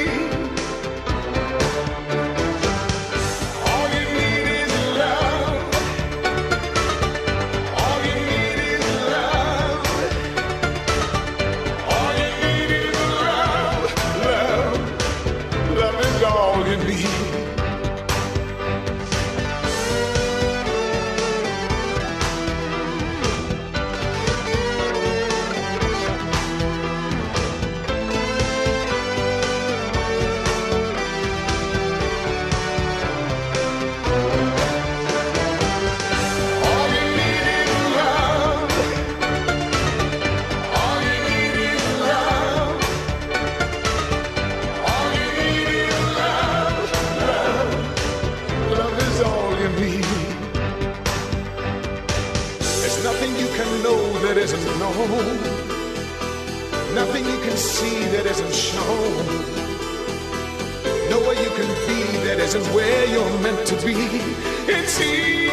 Nothing you can see that isn't shown. Nowhere you can be that isn't where you're meant to be. It's easy.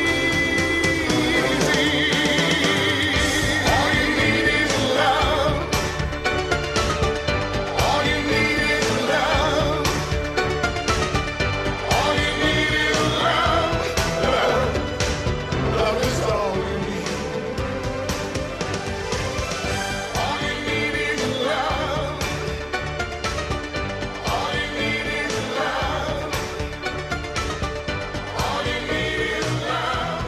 All you need is love. All you need is love. All you need is love. Love is all you need. Love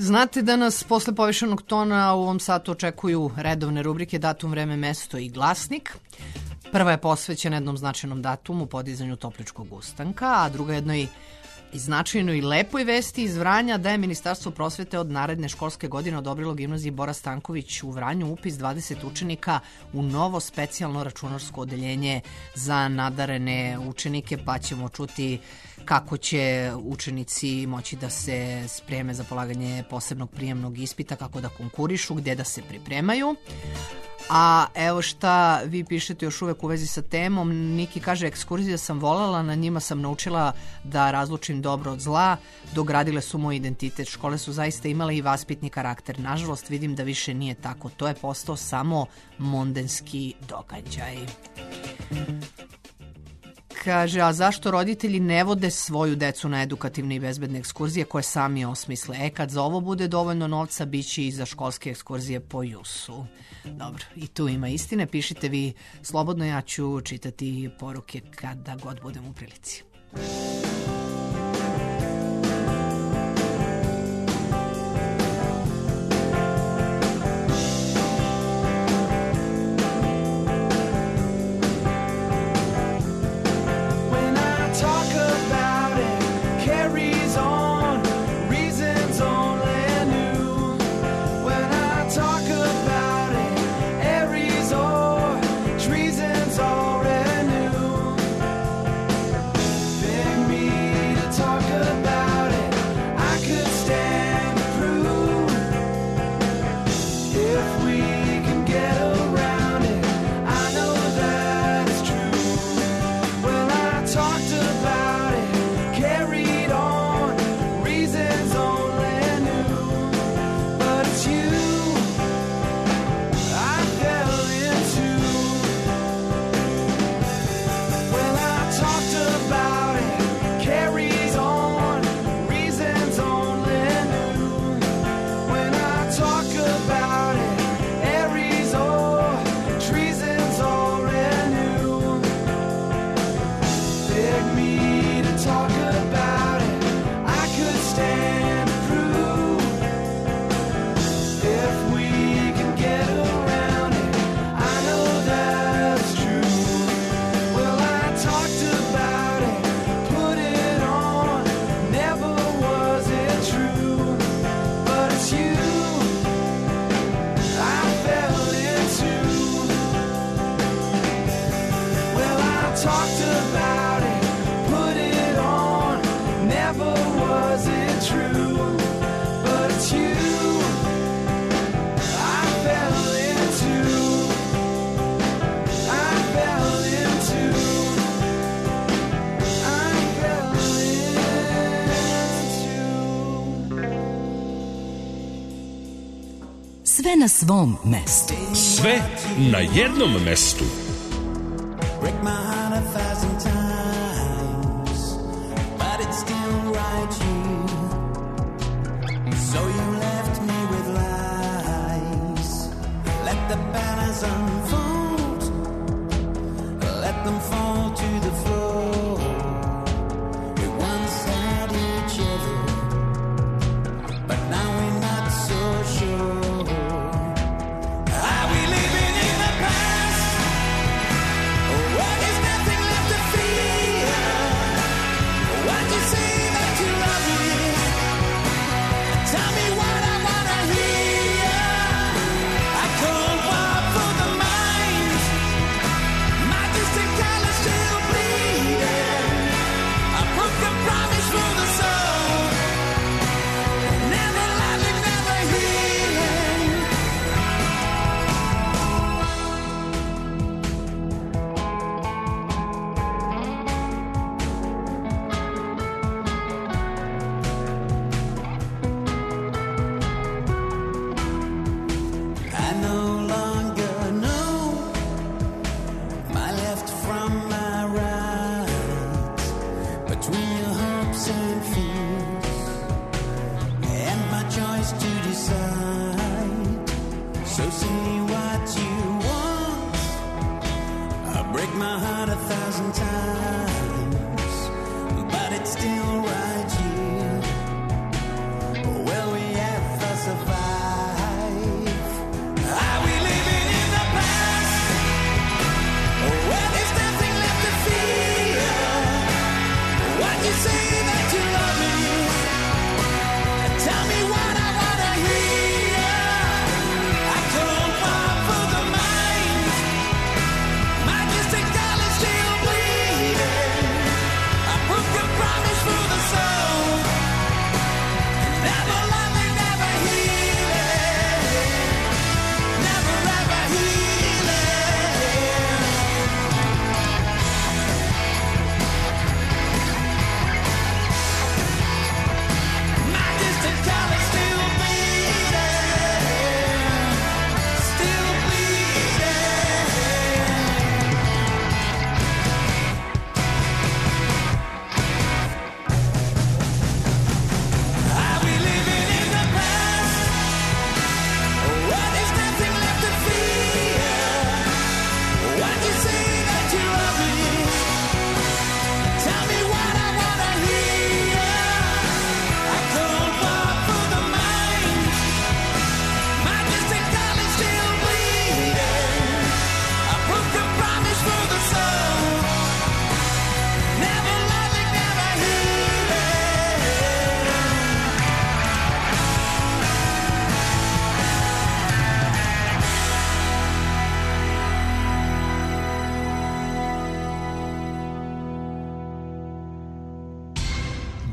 Znate da nas posle povišenog tona u ovom satu očekuju redovne rubrike Datum, vreme, mesto i glasnik. Prva je posvećena jednom značajnom datumu, podizanju Topličkog ustanka, a druga jednoj i značajnoj i lepoj vesti iz Vranja da je Ministarstvo prosvete od naredne školske godine odobrilo gimnaziji Bora Stanković u Vranju upis 20 učenika u novo specijalno računarsko odeljenje za nadarene učenike, pa ćemo čuti kako će učenici moći da se spreme za polaganje posebnog prijemnog ispita, kako da konkurišu, gde da se pripremaju. A evo šta vi pišete još uvek u vezi sa temom. Niki kaže, ekskurzije sam volala, na njima sam naučila da razlučim dobro od zla, dogradile su moj identitet. Škole su zaista imale i vaspitni karakter. Nažalost, vidim da više nije tako. To je postao samo mondenski događaj. Kaže, a zašto roditelji ne vode svoju decu na edukativne i bezbedne ekskurzije koje sami osmisle? Kad za ovo bude dovoljno novca, bit će i za školske ekskurzije po JUS-u. Dobro, i tu ima istine. Pišite vi slobodno, ja ću čitati poruke kada god budem u prilici. Sve na svom mestu. Sve na jednom mestu. Break my heart 1,000 times, but it's still right here. So you left me with lies. Let the balance unfold. Let them fall to the floor. We once had each other, but now we're not so sure. Tell me what I wanna hear. I can't walk for the mind.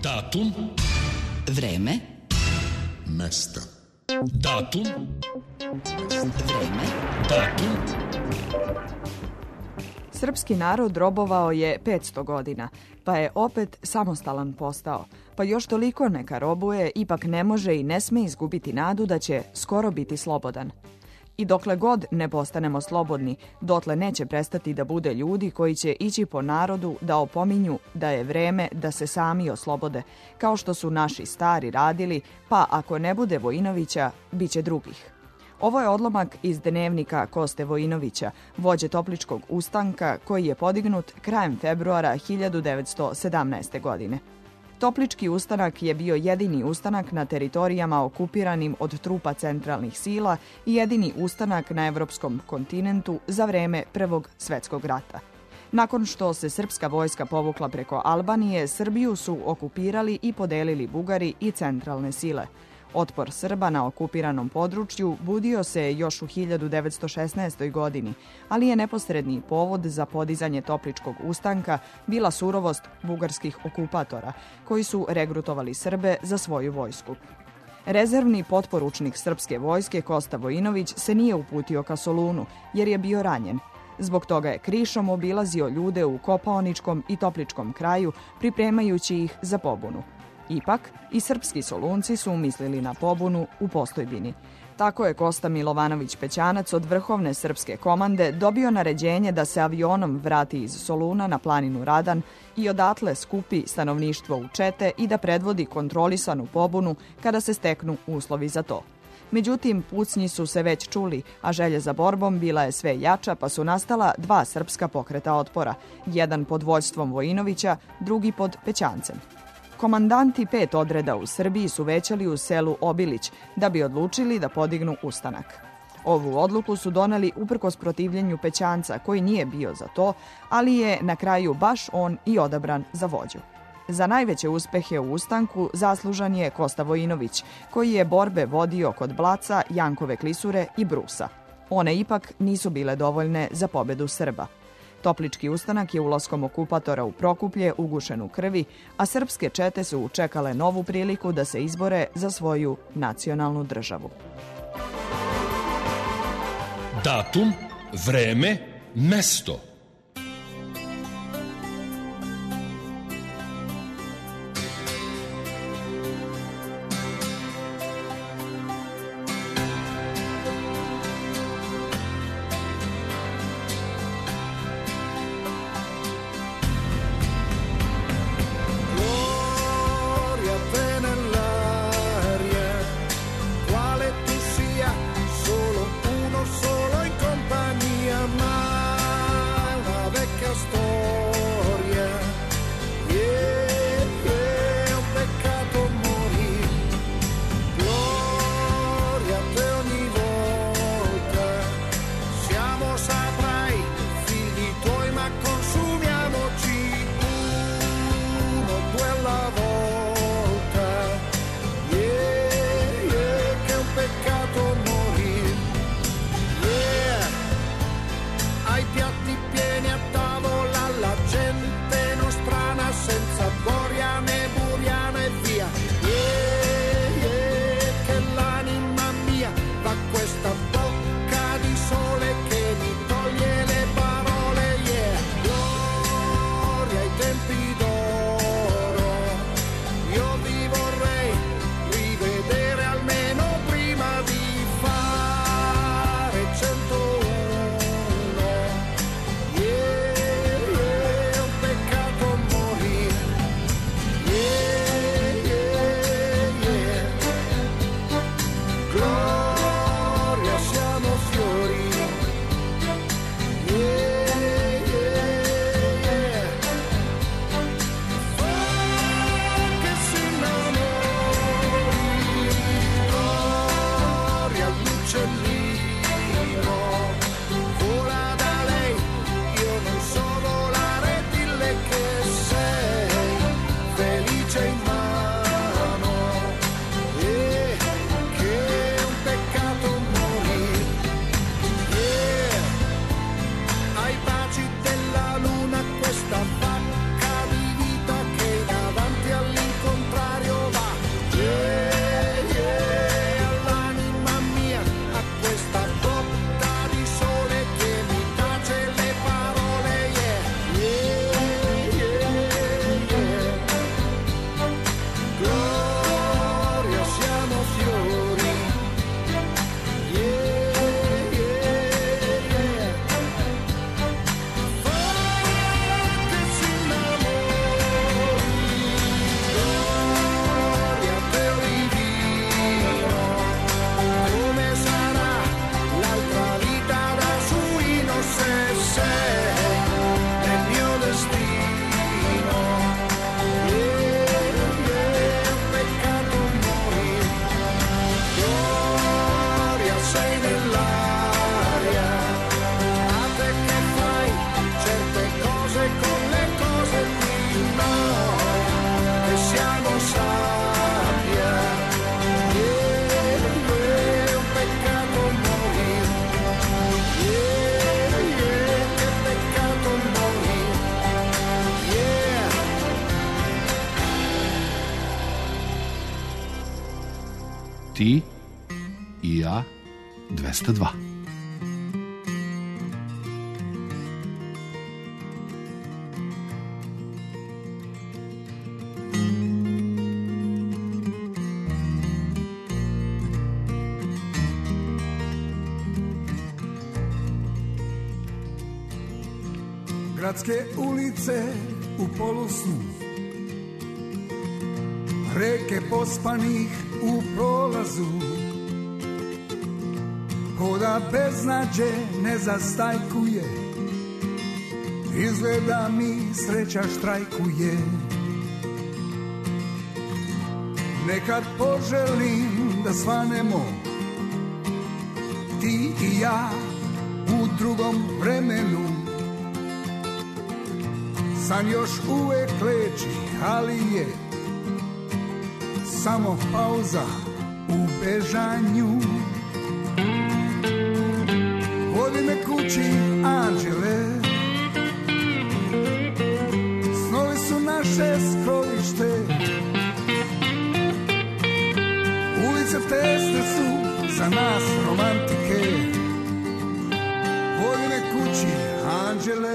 Datum. Vreme. Mesto. Datum. Vreme. Datum. Srpski narod robovao je 500 godina, pa je opet samostalan postao. Pa još toliko neka robuje, ipak ne može i ne sme izgubiti nadu da će skoro biti slobodan. I dokle god ne postanemo slobodni, dotle neće prestati da bude ljudi koji će ići po narodu da opominju da je vreme da se sami oslobode, kao što su naši stari radili, pa ako ne bude Vojinovića, bit će drugih. Ovo je odlomak iz dnevnika Koste Vojinovića, vođe Topličkog ustanka koji je podignut krajem februara 1917. godine. Toplički ustanak je bio jedini ustanak na teritorijama okupiranim od trupa centralnih sila i jedini ustanak na evropskom kontinentu za vreme Prvog svjetskog rata. Nakon što se srpska vojska povukla preko Albanije, Srbiju su okupirali i podelili Bugari i centralne sile. Otpor Srba na okupiranom području budio se još u 1916. godini, ali je neposredni povod za podizanje Topličkog ustanka bila surovost bugarskih okupatora, koji su regrutovali Srbe za svoju vojsku. Rezervni potporučnik srpske vojske Kosta Vojinović se nije uputio ka Solunu, jer je bio ranjen. Zbog toga je krišom obilazio ljude u Kopaoničkom i Topličkom kraju, pripremajući ih za pobunu. Ipak, i srpski Solunci su mislili na pobunu u Postojbini. Tako je Kosta Milovanović Pećanac od vrhovne srpske komande dobio naređenje da se avionom vrati iz Soluna na planinu Radan i odatle skupi stanovništvo u čete i da predvodi kontrolisanu pobunu kada se steknu uslovi za to. Međutim, pucnji su se već čuli, a želja za borbom bila je sve jača, pa su nastala dva srpska pokreta otpora, jedan pod vođstvom Vojinovića, drugi pod Pećancem. Komandanti 5 odreda u Srbiji su većali u selu Obilić da bi odlučili da podignu ustanak. Ovu odluku su doneli uprkos protivljenju Pećanca, koji nije bio za to, ali je na kraju baš on i odabran za vođu. Za najveće uspehe u ustanku zaslužan je Kosta Vojinović, koji je borbe vodio kod Blaca, Jankove klisure i Brusa. One ipak nisu bile dovoljne za pobedu Srba. Toplički ustanak je ulaskom okupatora u Prokuplje ugušen u krvi, a srpske čete su čekale novu priliku da se izbore za svoju nacionalnu državu. Datum, vreme, mesto. Gloria te nell'aria, quale tu sia, solo uno solo in compagnia, mai Ti i ja 202. Gradske ulice u polusnu, reke pospanih u prolazu, koda beznađe ne zastajkuje, izgleda mi sreća štrajkuje. Nekad poželim da svanemo, ti i ja u drugom vremenu. San još uvek leči, ali je samo pauza u bežanju. Vodi me kući, anđele, snovi su naše skrovište. Ulice tesne su za nas romantike. Vodi me kući, anđele.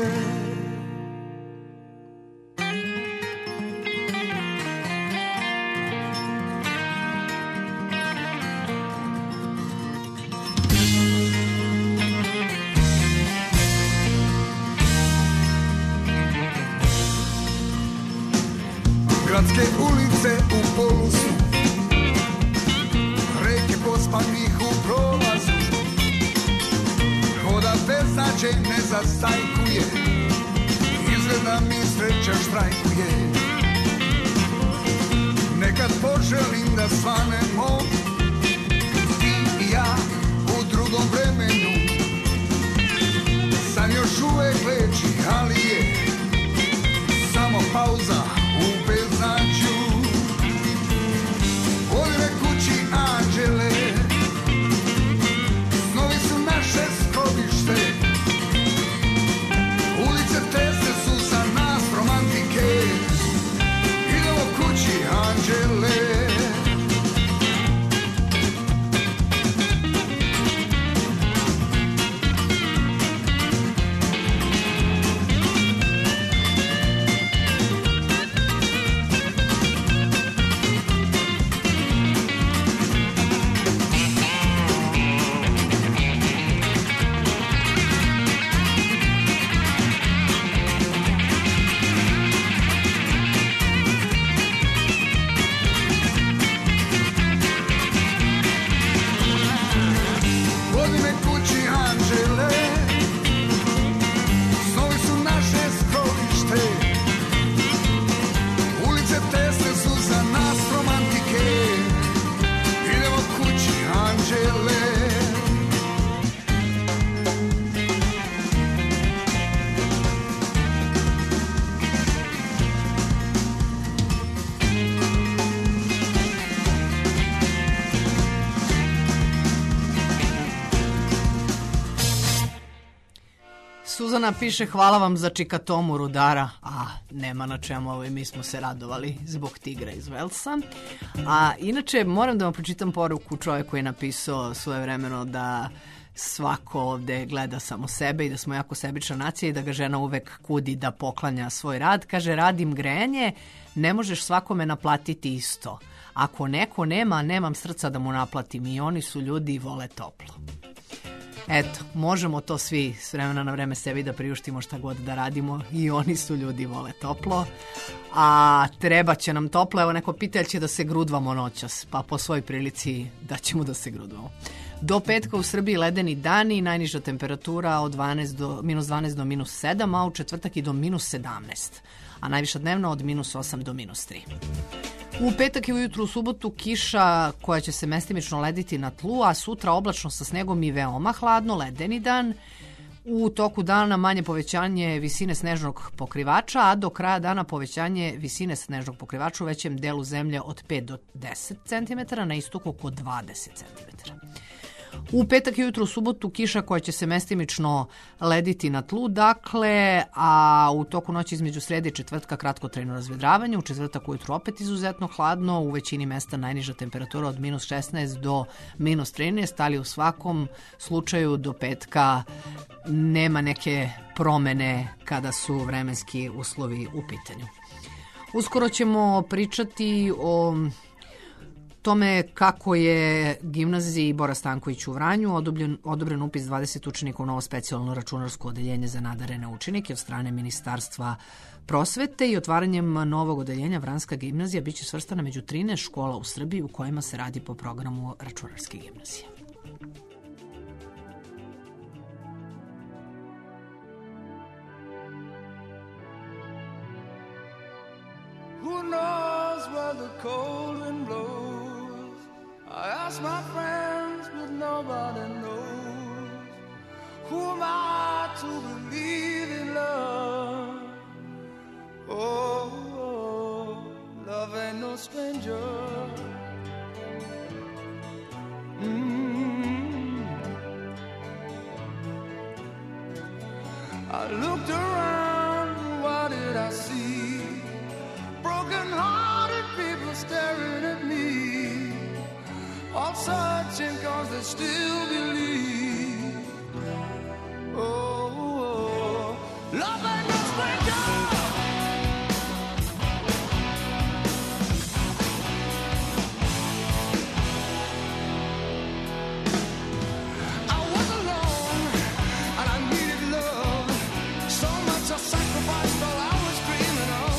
Gradske ulice u polusu, reke pospanih u prolazu, koda beznađe ne zastajkuje, izgleda mi sreća štrajkuje. Nekad poželim da svanemo, ti i ja u drugom vremenu. San još uvek leči, ali je samo pauza u beznađu. Vodi me kući, anđele, snovi su naše skrovište. Ulice tesne su za nas romantike. Idemo kući, anđele. Suzana piše hvala vam za čikatomu rudara. Nema na čemu, mi smo se radovali zbog tigra iz Velsa. A inače moram da vam pročitam poruku čovjek koji je napisao svojevremeno da svako ovde gleda samo sebe i da smo jako sebična nacija i da ga žena uvek kudi da poklanja svoj rad. Kaže, radim grejanje, ne možeš svakome naplatiti isto. Ako neko nema, nemam srca da mu naplatim i oni su ljudi i vole toplo. Eto, možemo to svi s vremena na vreme sebi da priuštimo šta god da radimo i oni su ljudi vole toplo. A treba će nam toplo, evo neko pita će da se grudvamo noćas, pa po svoj prilici da ćemo da se grudvamo. Do petka u Srbiji ledeni dani, najniža temperatura od minus 12 do minus 7, a u četvrtak i do minus 17, a najviša dnevna od minus 8 do minus 3. U petak i ujutru u subotu kiša koja će se mestimično lediti na tlu, a sutra oblačno sa snegom i veoma hladno, ledeni dan. U toku dana manje povećanje visine snežnog pokrivača, a do kraja dana povećanje visine snežnog pokrivača u većem delu zemlje od 5 do 10 cm, na istoku oko 20 cm. U petak i ujutro u subotu kiša koja će se mestimično lediti na tlu, dakle, a u toku noći između srede i četvrtka kratkotrajno razvedravanje, u četvrtak ujutro opet izuzetno hladno, u većini mesta najniža temperatura od minus 16 do minus 13, ali u svakom slučaju do petka nema neke promene kada su vremenski uslovi u pitanju. Uskoro ćemo pričati o tome kako je gimnaziji Bora Stanković u Vranju odobren upis 20 učenika u novo specijalno računarsko odeljenje za nadarene učenike od strane Ministarstva prosvete i otvaranjem novog odeljenja Vranska gimnazija biće svrstana među 13 škola u Srbiji u kojima se radi po programu računarske gimnazije. Who knows where the cold wind blows? I ask my friends, but nobody knows. Who am I to believe in love? Oh, love ain't no stranger. I looked around, what did I see? Broken-hearted people staring at me, all searching 'cause they still believe. Oh, love ain't no stranger. I was alone and I needed love, so much I sacrificed all I was dreaming of.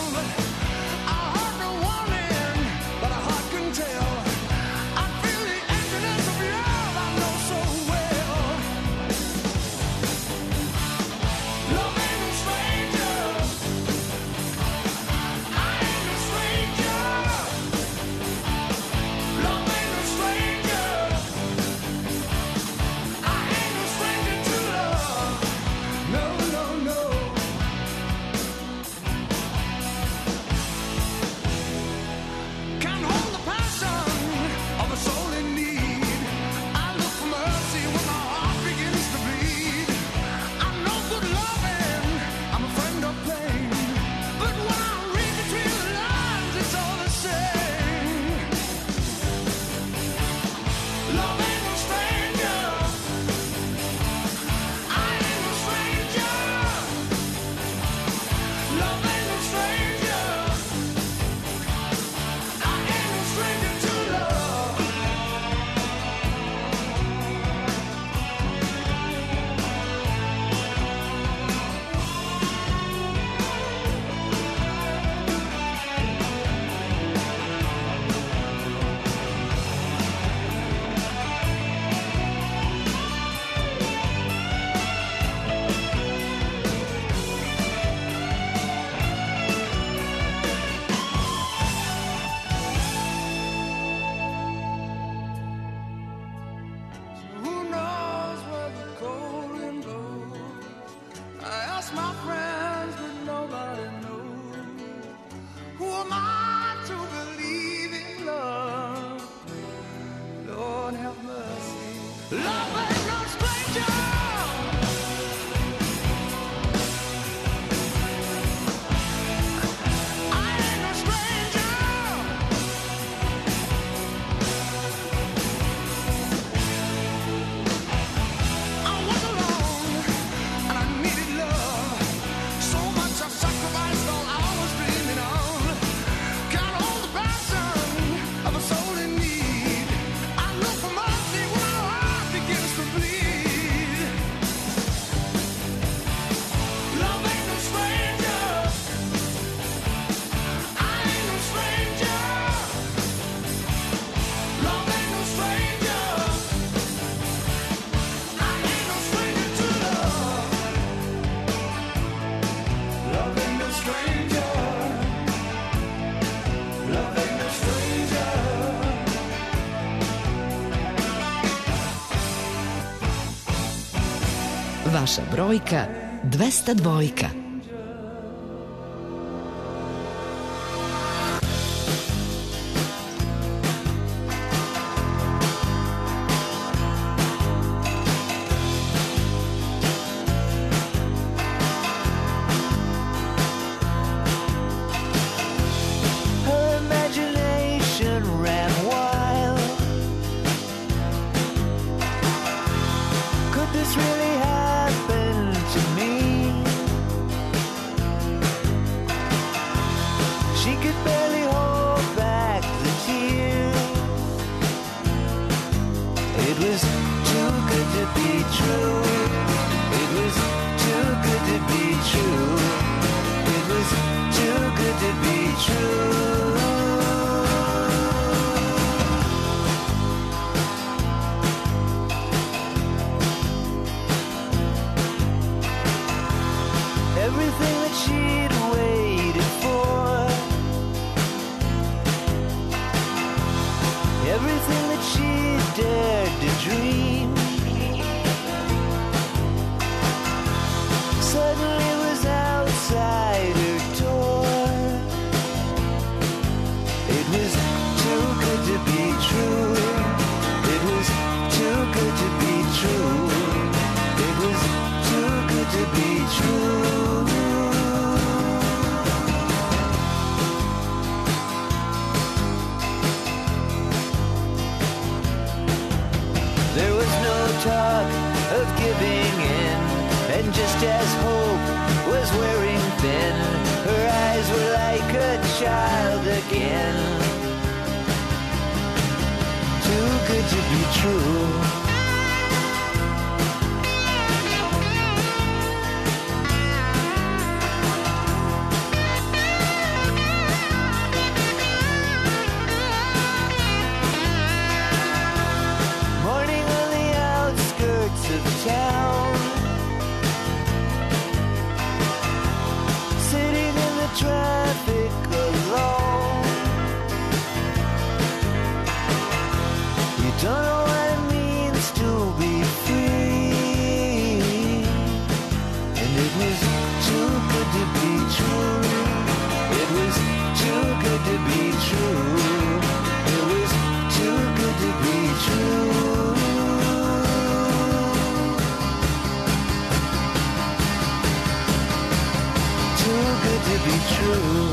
Vaša brojka 202. everything that she'd waited for, everything that she dared to dream, suddenly was outside her door. It was too good to be true. It was too good to be true. It was too good to be true. There was no talk of giving in, and just as hope was wearing thin, her eyes were like a child again. Too good to be true. Morning on the outskirts of town, sitting in the traffic alone. You don't know what it means to be free, and it was too good to be true. It was too good to be true. It was too good to be true. Too good to be true.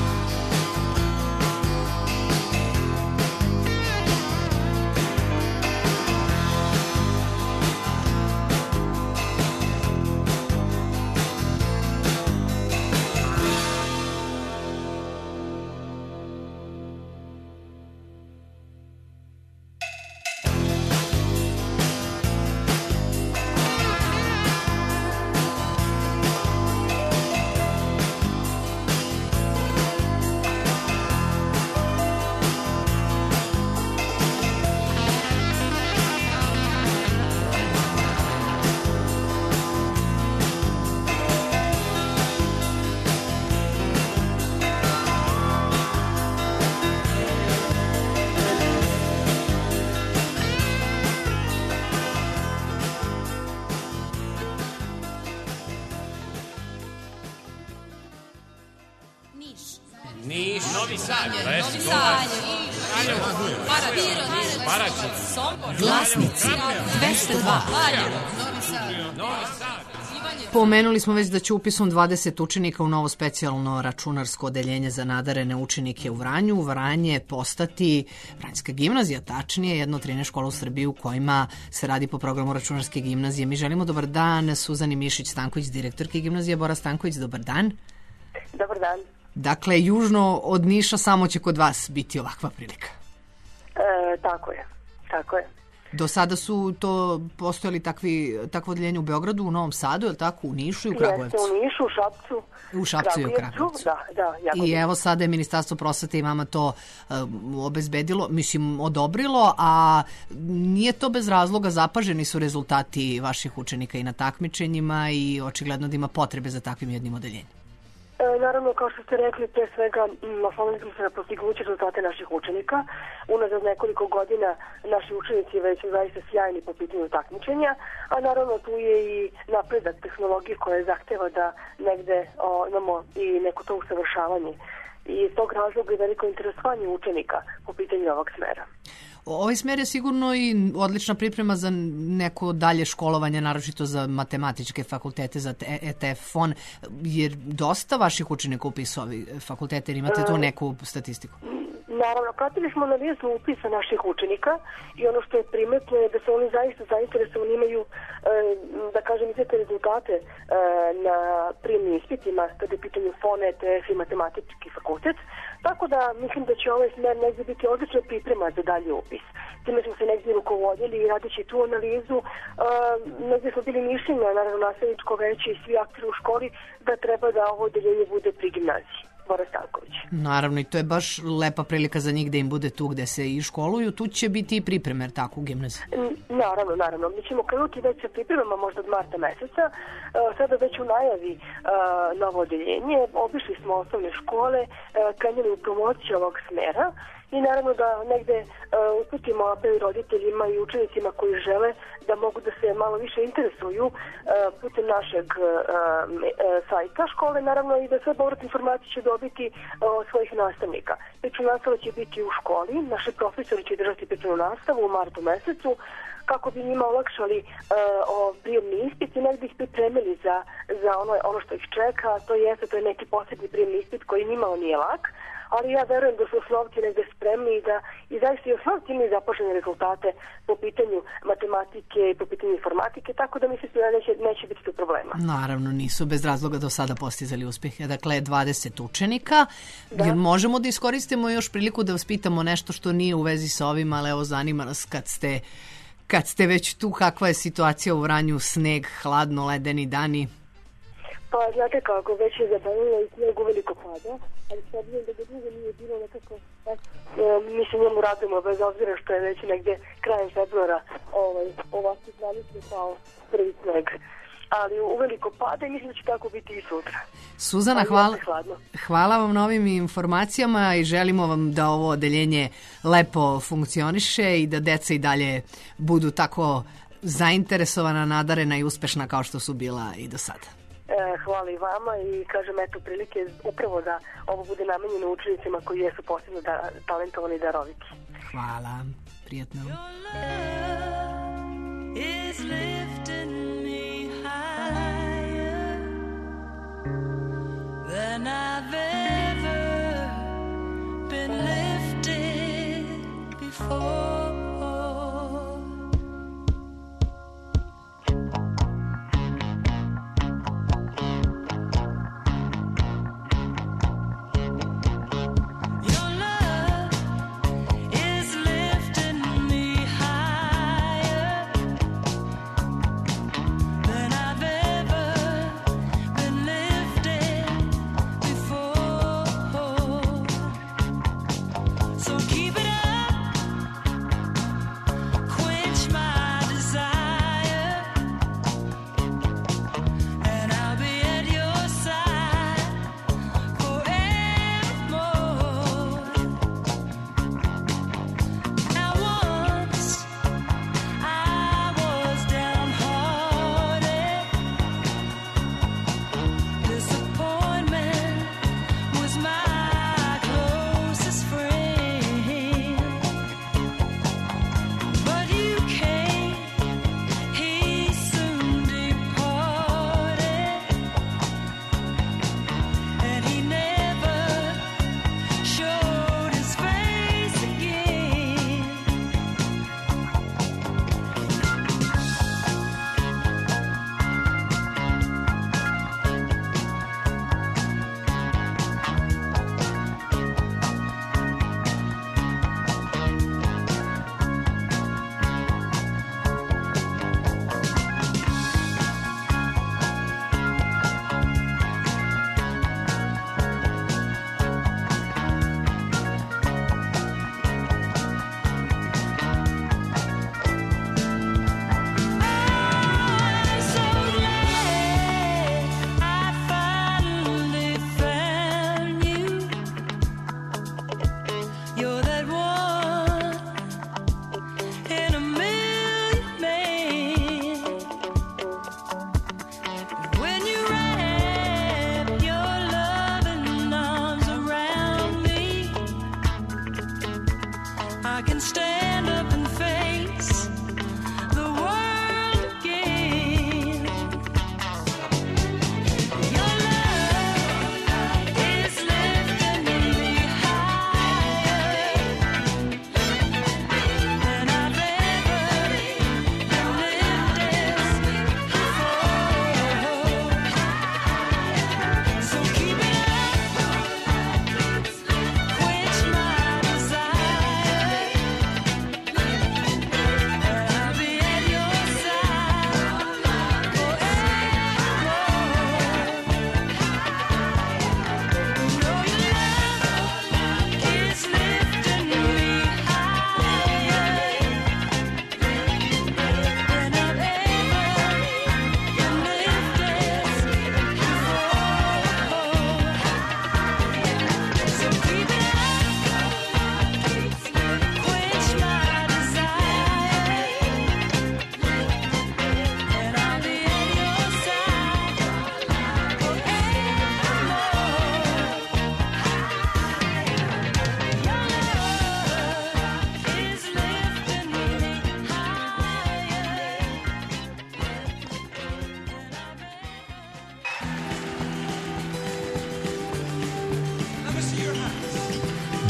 Niš, Novi Sad, Novi Sad, Paraćin, Sombor, Glasnici 202. Novi Sad. Pomenuli smo već da će upisom 20 učenika u novo specijalno računarsko odeljenje za nadarene učenike u Vranju. Vranje postati Vranjska gimnazija, tačnije jedno od 13 škola u Srbiji u kojima se radi po programu računarske gimnazije. Mi želimo dobar dan Suzani Mišić-Stanković, direktorke gimnazije. Bora Stanković, dobar dan. Dobar dan. Dakle, južno od Niša samo će kod vas biti ovakva prilika. Tako je, tako je. Do sada su to postojali takvo odeljenje u Beogradu, u Novom Sadu, je li tako, u Nišu i u Kragujevcu? Jeste, u Nišu, u Šapcu. U Šapcu i u Kragujevcu. Da, jako. I evo sada je Ministarstvo prosvete i vama to obezbedilo, mislim odobrilo, a nije to bez razloga, zapaženi su rezultati vaših učenika i na takmičenjima i očigledno da ima potrebe za takvim jednim odeljenjem. Naravno, kao što ste rekli, pre svega naslonili smo se na postignuće rezultate naših učenika. Unazad nekoliko godina naši učenici već su zaista sjajni po pitanju takmičenja, a naravno tu je i napredak tehnologije koja zahteva da negde imamo i neko to usavršavanje. I iz tog razloga je veliko interesovanje učenika po pitanju ovog smera. Ovaj smer je sigurno i odlična priprema za neko dalje školovanje, naročito za matematičke fakultete, za ETF fon, jer dosta vaših učenika upisuje ovi fakultete, jer imate tu neku statistiku? Naravno, pratili smo analizu upisa naših učenika i ono što je primetno je da su oni zaista zainteresovani, imaju, da kažem, izvete rezultate na prijemnim ispitima, kada je pitanju FON, ETF i matematički fakultet, tako da mislim da će ovaj smer negdje biti odlična priprema za dalje upis. Time smo se negdje rukovodili i radeći tu analizu, negdje smo bili mišljenja, naravno nastavničko veće i svi akteri u školi, da treba da ovo odeljenje bude pri gimnaziji. Bora Stanković. Naravno, i to je baš lepa prilika za njih da im bude tu gde se i školuju. Tu će biti i pripremer, tako, u gimnaziji. Naravno. Mi ćemo krenuti već sa pripremama možda od marta meseca. Sada već u najavi novo odeljenje. Obišli smo osnovne škole, krenuli u promociju ovog smera i naravno da negde uputimo apel roditeljima i učenicima koji žele da mogu da se malo više interesuju putem našeg sajta škole, naravno, i da sve povratne informacije će dobiti od svojih nastavnika. Priču nastava će biti u školi, naši profesori će držati priču nastavu u martu mesecu, kako bi njima olakšali prijemni ispit i negdje ih pripremili za ono što ih čeka. To je neki posebni prijemni ispit koji nimalo nije lak, ali ja verujem da su osnovci negde spremni i zaista i osnovci imaju započene rezultate po pitanju matematike i po pitanju informatike, tako da mislim da neće biti tu problema. Naravno, nisu bez razloga do sada postizali uspjehe. Dakle, 20 učenika. Jer možemo da iskoristimo još priliku da vas pitamo nešto što nije u vezi sa ovim, ali evo, zanima nas kad ste već tu, kakva je situacija u Vranju, sneg, hladno, ledeni dani? Pa, znate kako, već je zabavljeno i sneg uveliko pada, ali s obzirom da ga dugo nije bilo nekako, mi se njemu radimo, bez obzira što je već negdje krajem februara ovako zvanično pao prvi sneg. Ali uveliko pada i mislim da će tako biti i sutra. Suzana, hvala vam na ovim informacijama i želimo vam da ovo odeljenje lepo funkcioniše i da deca i dalje budu tako zainteresovana, nadarena i uspešna kao što su bila i do sada. Hvala i vama i kažem, eto, prilike upravo da ovo bude namenjeno učenicima koji jesu posebno talentovani i daroviti. Hvala, prijatno. Than I've ever been lifted before. Your love is lifting me higher.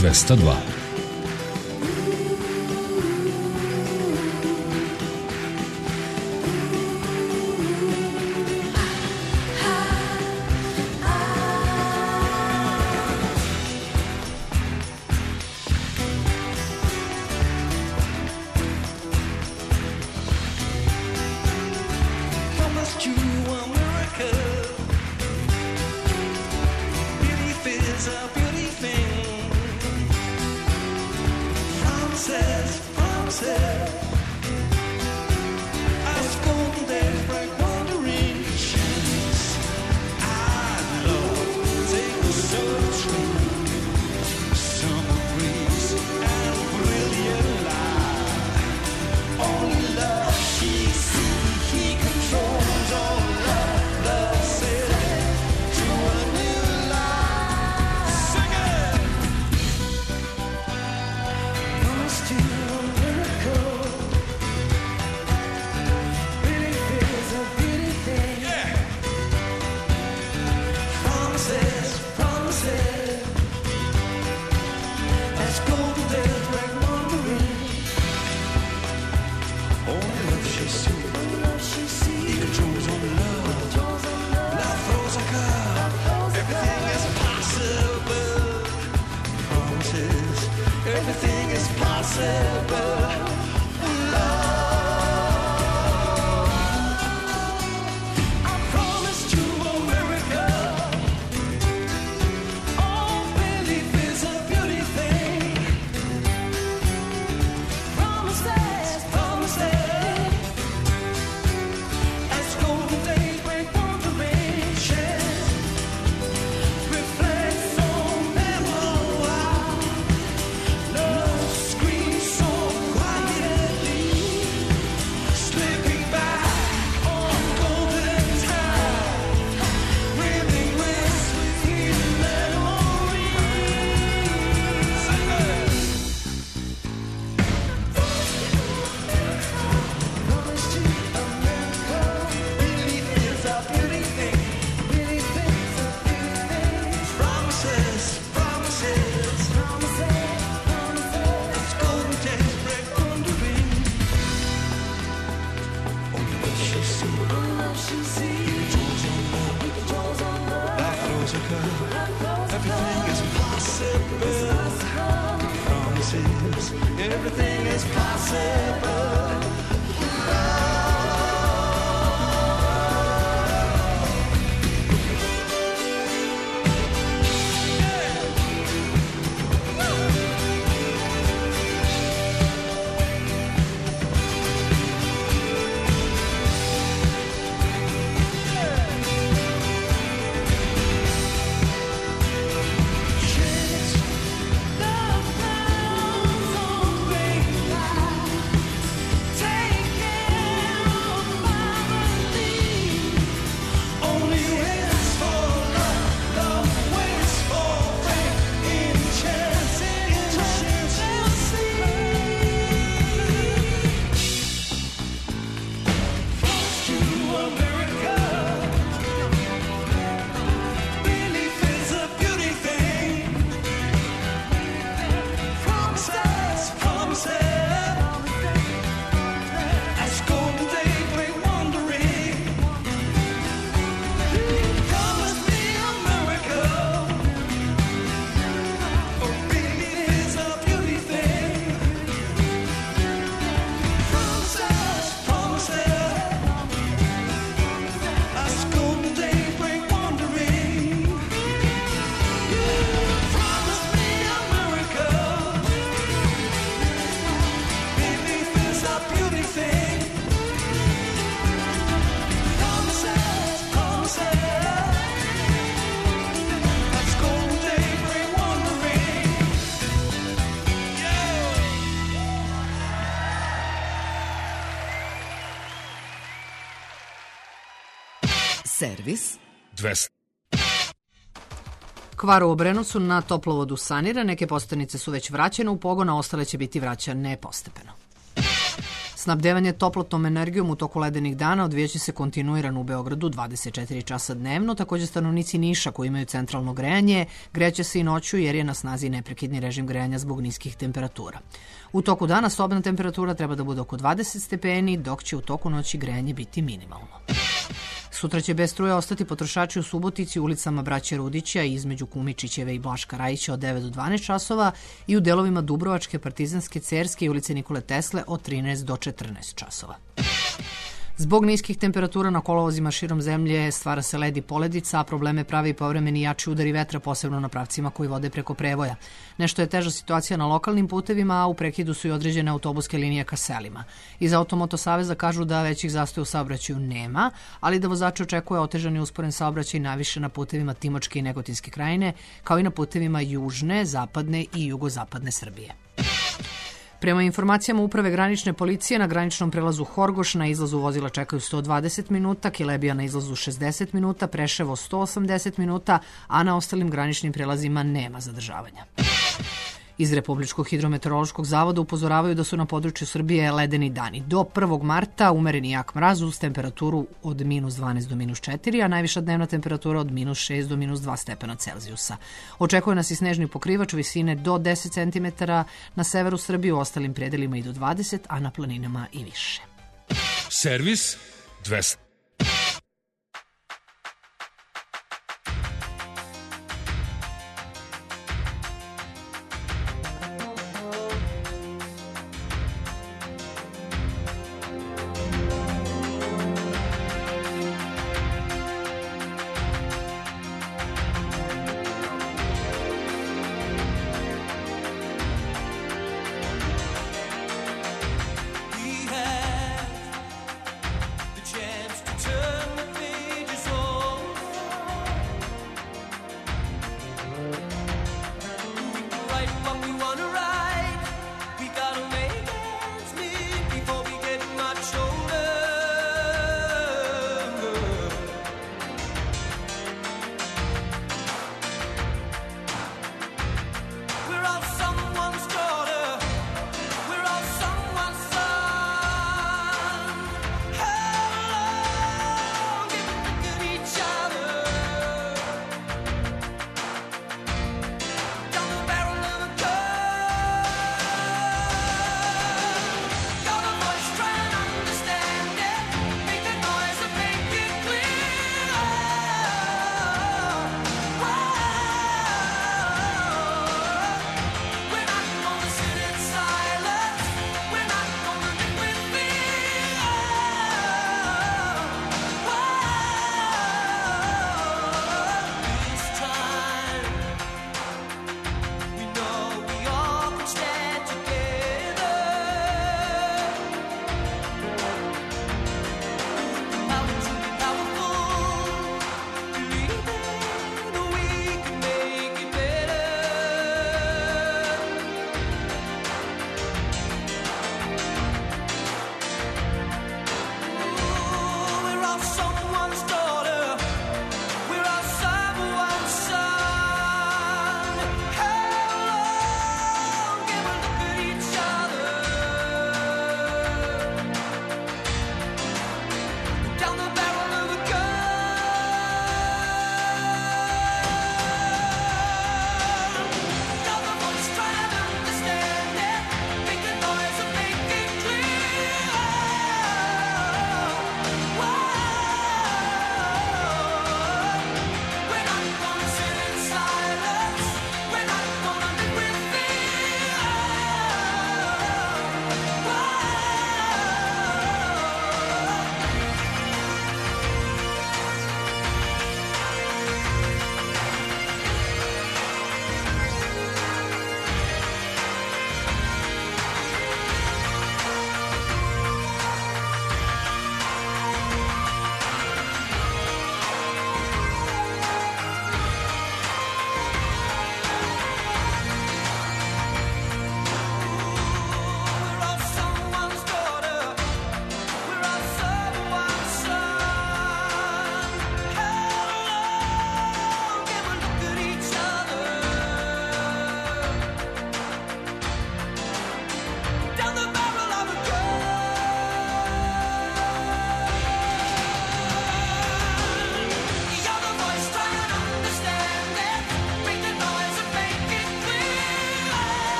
202. Everything is possible. Servis 200. Kvar u Obrenovcu na toplovodu sanira, neke postanice su već vraćene u pogon, a ostale će biti vraćane postepeno. Snabdevanje toplotnom energijom u toku ledenih dana odvijaće se kontinuirano u Beogradu 24 časa dnevno. Takođe stanovnici Niša koji imaju centralno grejanje greće se i noću jer je na snazi neprekidni režim grejanja zbog niskih temperatura. U toku dana sobna temperatura treba da bude oko 20 stepeni, dok će u toku noći grejanje biti minimalno. Sutra će bez struje ostati potrošači u Subotici, ulicama Braće Rudića i između Kumičićeve i Blaška Rajića od 9 do 12 časova i u delovima Dubrovačke, Partizanske, Cerske i ulice Nikole Tesle od 13 do 14 časova. Zbog niskih temperatura na kolovozima širom zemlje stvara se led i poledica, a probleme prave i povremeni jači udari vetra, posebno na pravcima koji vode preko prevoja. Nešto je teža situacija na lokalnim putevima, a u prekidu su i određene autobuske linije ka selima. Iz Automoto saveza kažu da većih zastoja u saobraćaju nema, ali da vozače očekuje otežan i usporen saobraćaj najviše na putevima Timočke i Negotinske krajine, kao i na putevima južne, zapadne i jugozapadne Srbije. Prema informacijama Uprave granične policije, na graničnom prelazu Horgoš na izlazu vozila čekaju 120 minuta, Kelebija na izlazu 60 minuta, Preševo 180 minuta, a na ostalim graničnim prelazima nema zadržavanja. Iz Republičkog hidrometeorološkog zavoda upozoravaju da su na području Srbije ledeni dani. Do 1. marta umereni jak mraz uz temperaturu od -12 do -4, a najviša dnevna temperatura od -6 do -2 stepena Celzijusa. Očekuje nas i snežni pokrivač visine do 10 cm na severu Srbije, u ostalim predelima i do 20, a na planinama i više. Servis 200. Chance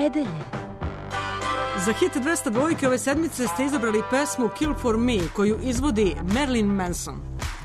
nedelje. Za hit 202 ove sedmice ste izabrali pesmu Kill for Me, koju izvodi Marilyn Manson.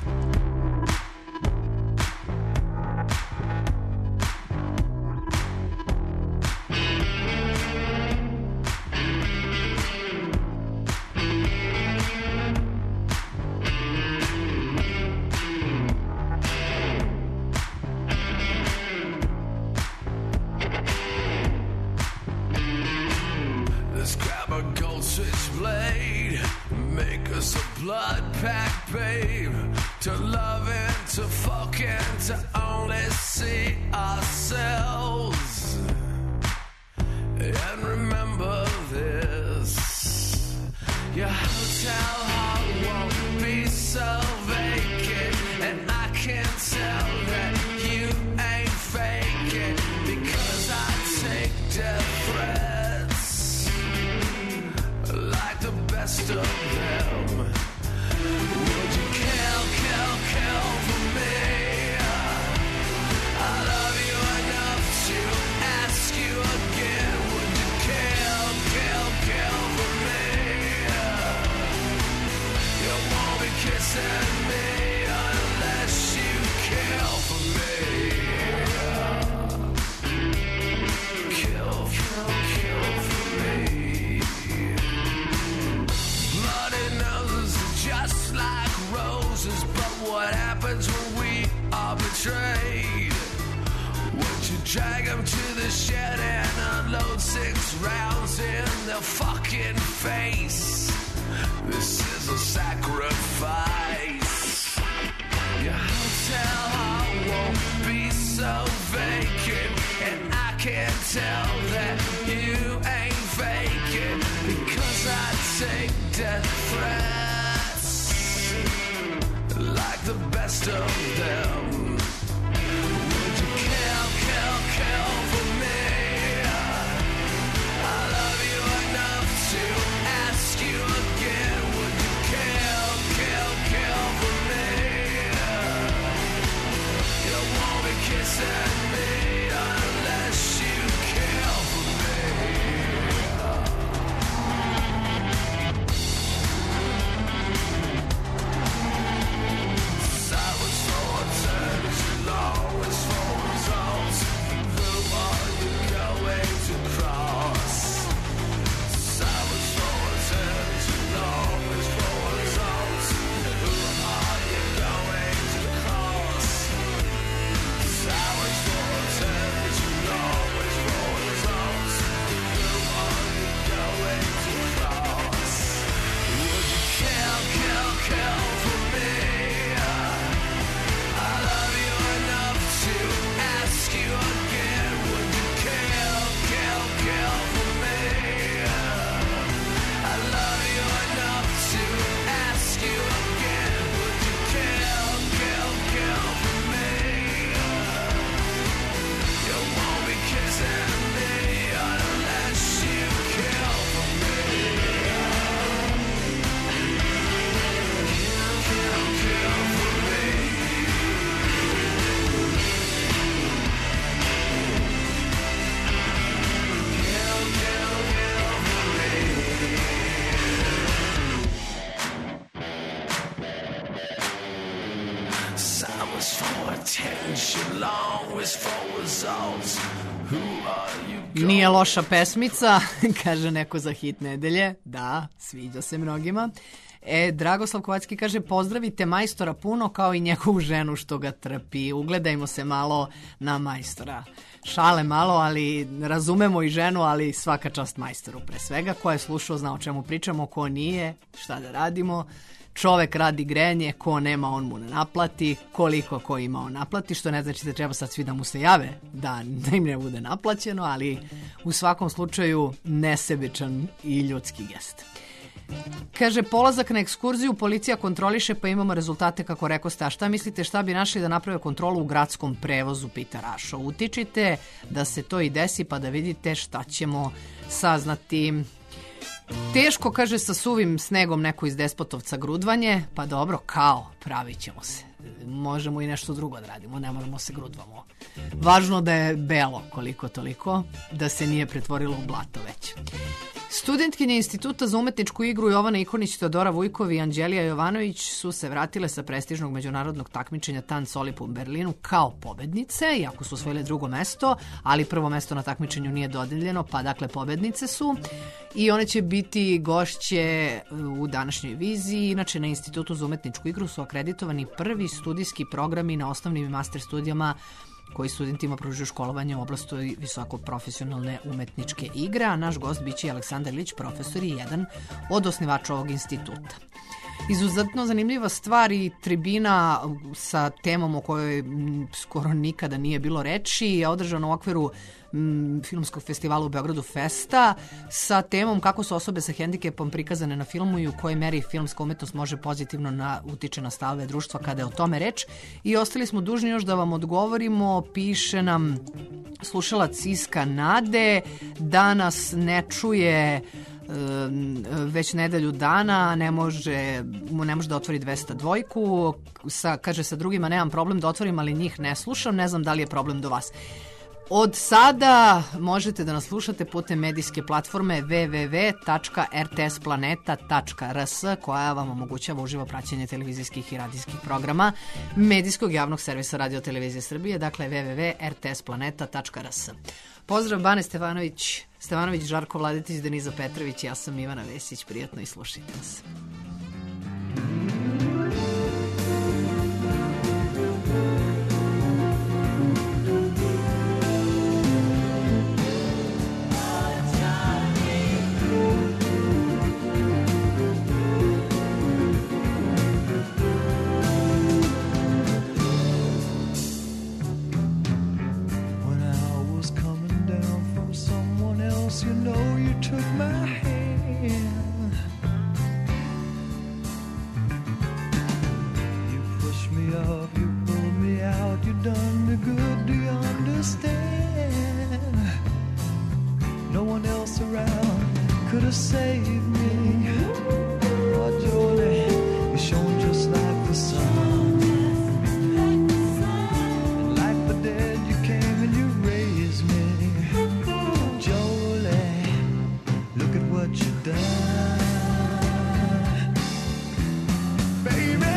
Let's grab a gold switchblade, make us a blood pack, babe. To love and to fuck and to only see ourselves. And remember this, your hotel heart won't be so vacant. And I can tell that you ain't faking, because I take death threats like the best of them. Would you kill for me? I love you enough to ask you again. Would you kill for me? You won't be kissing me unless you kill for me. Kill for me. Bloody noses are just like roses, but what happens when we are betrayed? Would you drag them to the shed and unload 6 rounds in their fucking face? This is a sacrifice. Your hotel heart won't be so vacant, and I can tell that you ain't faking, because I take death threats like the best of them. Would you kill for me? I love you enough to ask you again. Would you kill for me? You won't be kissing me unless you kill for me. Silence for attention, always for results. Who are you going to cross? Silence for attention, always for results. Who are you going to cross? Silence for attention, always for results. Who are you going to cross? Would you kill for me? I love you enough to ask you again. Would you kill for me? I love you enough to ask you again. Would you kill for me? You won't be kissing me unless you kill for me. Kill for me. Silence for attention, always for results. Who are you? Nije loša pesmica, kaže neko za hit nedelje. Da, sviđa se mnogima. Dragoslav Kovacki kaže, pozdravite majstora puno kao i njegovu ženu što ga trpi. Ugledajmo se malo na majstora. Šale malo, ali razumemo i ženu, ali svaka čast majstoru pre svega. Ko je slušao zna o čemu pričamo, ko nije, šta da radimo. Čovek radi grenje, ko nema on mu ne naplati, koliko ko ima on naplati, što ne znači da treba sad svi da mu se jave, da im ne bude naplaćeno, ali u svakom slučaju nesebičan i ljudski gest. Kaže, polazak na ekskurziju, policija kontroliše pa imamo rezultate kako rekoste, a šta mislite šta bi našli da naprave kontrolu u gradskom prevozu, pita Rašo. Utičite da se to i desi pa da vidite šta ćemo saznati. Teško, kaže, sa suvim snegom neko iz Despotovca grudvanje, pa dobro, kao, pravit ćemo se. možemo i nešto drugo da radimo, ne moramo se grudvamo. Važno da je belo koliko toliko, da se nije pretvorilo u blato već. Studentkinje Instituta za umetničku igru Jovana Ikonić, Teodora Vujkov i Anđelija Jovanović su se vratile sa prestižnog međunarodnog takmičenja Tanz Olip u Berlinu kao pobednice, iako su osvojile drugo mesto, ali prvo mesto na takmičenju nije dodeljeno, pa dakle pobednice su i one će biti gošće u današnjoj viziji. Inače, na Institutu za umetničku igru su akreditovani prvi studijski programi na osnovnim i master studijama koji studentima pružuju školovanje u oblasti visoko profesionalne umetničke igre, a naš gost biće Aleksandar Ilić, profesor i jedan od osnivača ovog instituta. Izuzetno zanimljiva stvar i tribina sa temom o kojoj skoro nikada nije bilo reči je održana u okviru filmskog festivala u Beogradu Festa sa temom kako su osobe sa hendikepom prikazane na filmu i u kojoj meri filmska umetnost može pozitivno utiče na stavove društva kada je o tome reč. I ostali smo dužni još da vam odgovorimo. Piše nam slušalac iz Kanade da nas ne čuje već nedelju dana, ne može da otvori 202. Kaže sa drugima nemam problem da otvorim, ali njih ne slušam, ne znam da li je problem do vas. Od sada možete da nas slušate putem medijske platforme www.rtsplaneta.rs koja vam omogućava uživo praćenje televizijskih i radijskih programa medijskog javnog servisa Radio Televizije Srbije, dakle www.rtsplaneta.rs. Pozdrav Bane Stevanović, Žarko Vladetić, Deniza Petrović, ja sam Ivana Vesić, prijatno i slušajte nas. You know you took my hand. You pushed me up, you pulled me out. You done me good, do you understand? No one else around could have saved me. Oh, Jolie, you shone just like the sun. And like the dead, you came and you raised me. What you done, baby?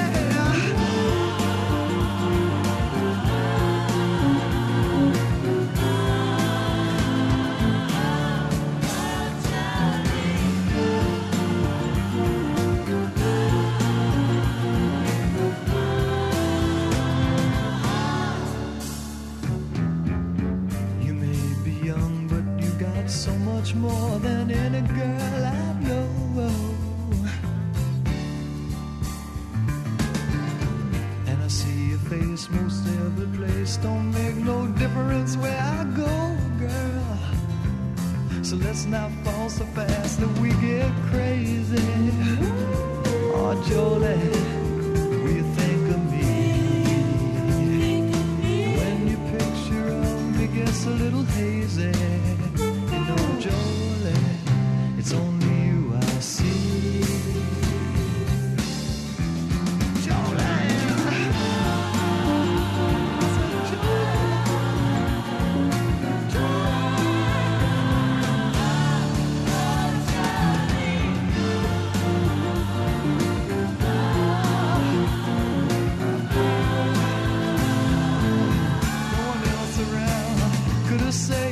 You may be young, but you got so much more than any girl I know. And I see your face most every place. Don't make no difference where I go, girl. So let's not fall so fast that we get crazy. Oh, Jolie, will you think of me? When your picture of me gets a little hazy, you know, Jolie, it's only you I see. Jolie, no one else around could have saved